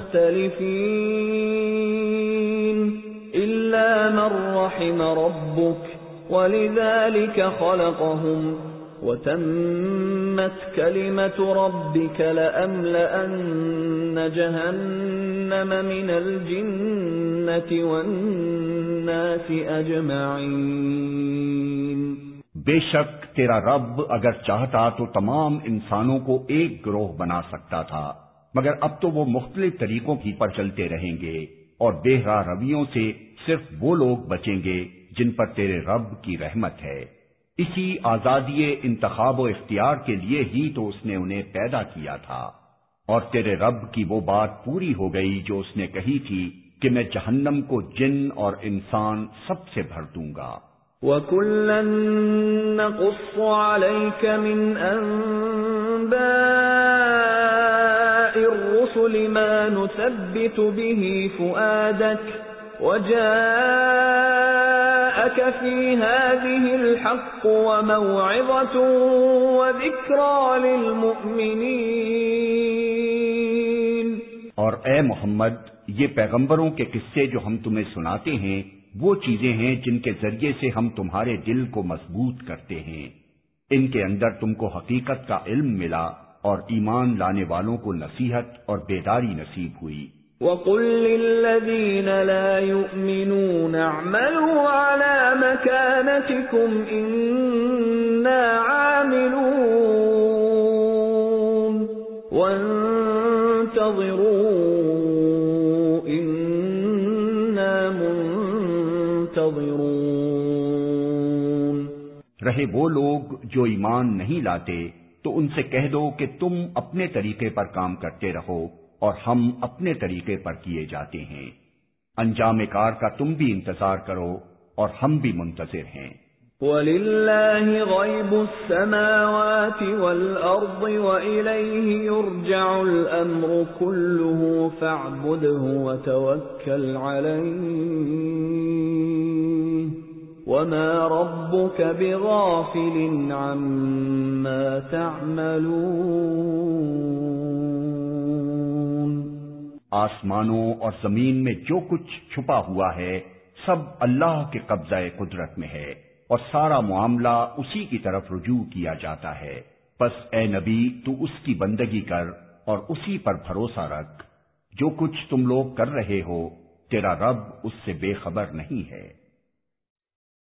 مُخْتَلِفِينَ إِلَّا مَنْ رَحِمَ رَبُّكَ وَلِذَلِكَ خَلَقَهُمْ وَتَمَّتْ كَلِمَةُ رَبِّكَ لَأَمْلَأَنَّ جَهَنَّمَ مِنَ الْجِنَّةِ وَالنَّاسِ أَجْمَعِينَ۔ بے شک تیرا رب اگر چاہتا تو تمام انسانوں کو ایک گروہ بنا سکتا تھا، مگر اب تو وہ مختلف طریقوں کی پر چلتے رہیں گے، اور بے راہ رویوں سے صرف وہ لوگ بچیں گے جن پر تیرے رب کی رحمت ہے۔ اسی آزادی انتخاب و اختیار کے لیے ہی تو اس نے انہیں پیدا کیا تھا، اور تیرے رب کی وہ بات پوری ہو گئی جو اس نے کہی تھی کہ میں جہنم کو جن اور انسان سب سے بھر دوں گا۔ وَكُلًّا نَّقُصُّ عَلَيْكَ مِنْ أَنبَاءِ الرُّسُلِ مَا نُثَبِّتُ بِهِ فُؤَادَكَ وَجَاءَكَ فِي هَٰذِهِ الْحَقُّ وَمَوْعِظَةٌ وَذِكْرَىٰ لِلْمُؤْمِنِينَ۔ اور اے محمد، یہ پیغمبروں کے قصے جو ہم تمہیں سناتے ہیں وہ چیزیں ہیں جن کے ذریعے سے ہم تمہارے دل کو مضبوط کرتے ہیں، ان کے اندر تم کو حقیقت کا علم ملا اور ایمان لانے والوں کو نصیحت اور بیداری نصیب ہوئی۔ وَقُل لِّلَّذِينَ لَا يُؤْمِنُونَ اعْمَلُوا عَلَىٰ مَكَانَتِكُمْ إِنَّا عَامِلُونَ وَانتَظِرُوا إِنَّا منتظرون۔ رہے وہ لوگ جو ایمان نہیں لاتے تو ان سے کہہ دو کہ تم اپنے طریقے پر کام کرتے رہو اور ہم اپنے طریقے پر کیے جاتے ہیں، انجام کار کا تم بھی انتظار کرو اور ہم بھی منتظر ہیں۔ وَلِلَّهِ غَيْبُ السَّمَاوَاتِ وَالْأَرْضِ وَإِلَيْهِ يُرْجَعُ الْأَمْرُ كُلُّهُ فَاعْبُدْهُ وَتَوَكَّلْ عَلَيْهِ وَمَا رَبُّكَ بِغَافِلٍ عَمَّا تَعْمَلُونَ۔ آسمانوں اور زمین میں جو کچھ چھپا ہوا ہے سب اللہ کے قبضہ قدرت میں ہے، اور سارا معاملہ اسی کی طرف رجوع کیا جاتا ہے۔ بس اے نبی تو اس کی بندگی کر اور اسی پر بھروسہ رکھ، جو کچھ تم لوگ کر رہے ہو تیرا رب اس سے بے خبر نہیں ہے۔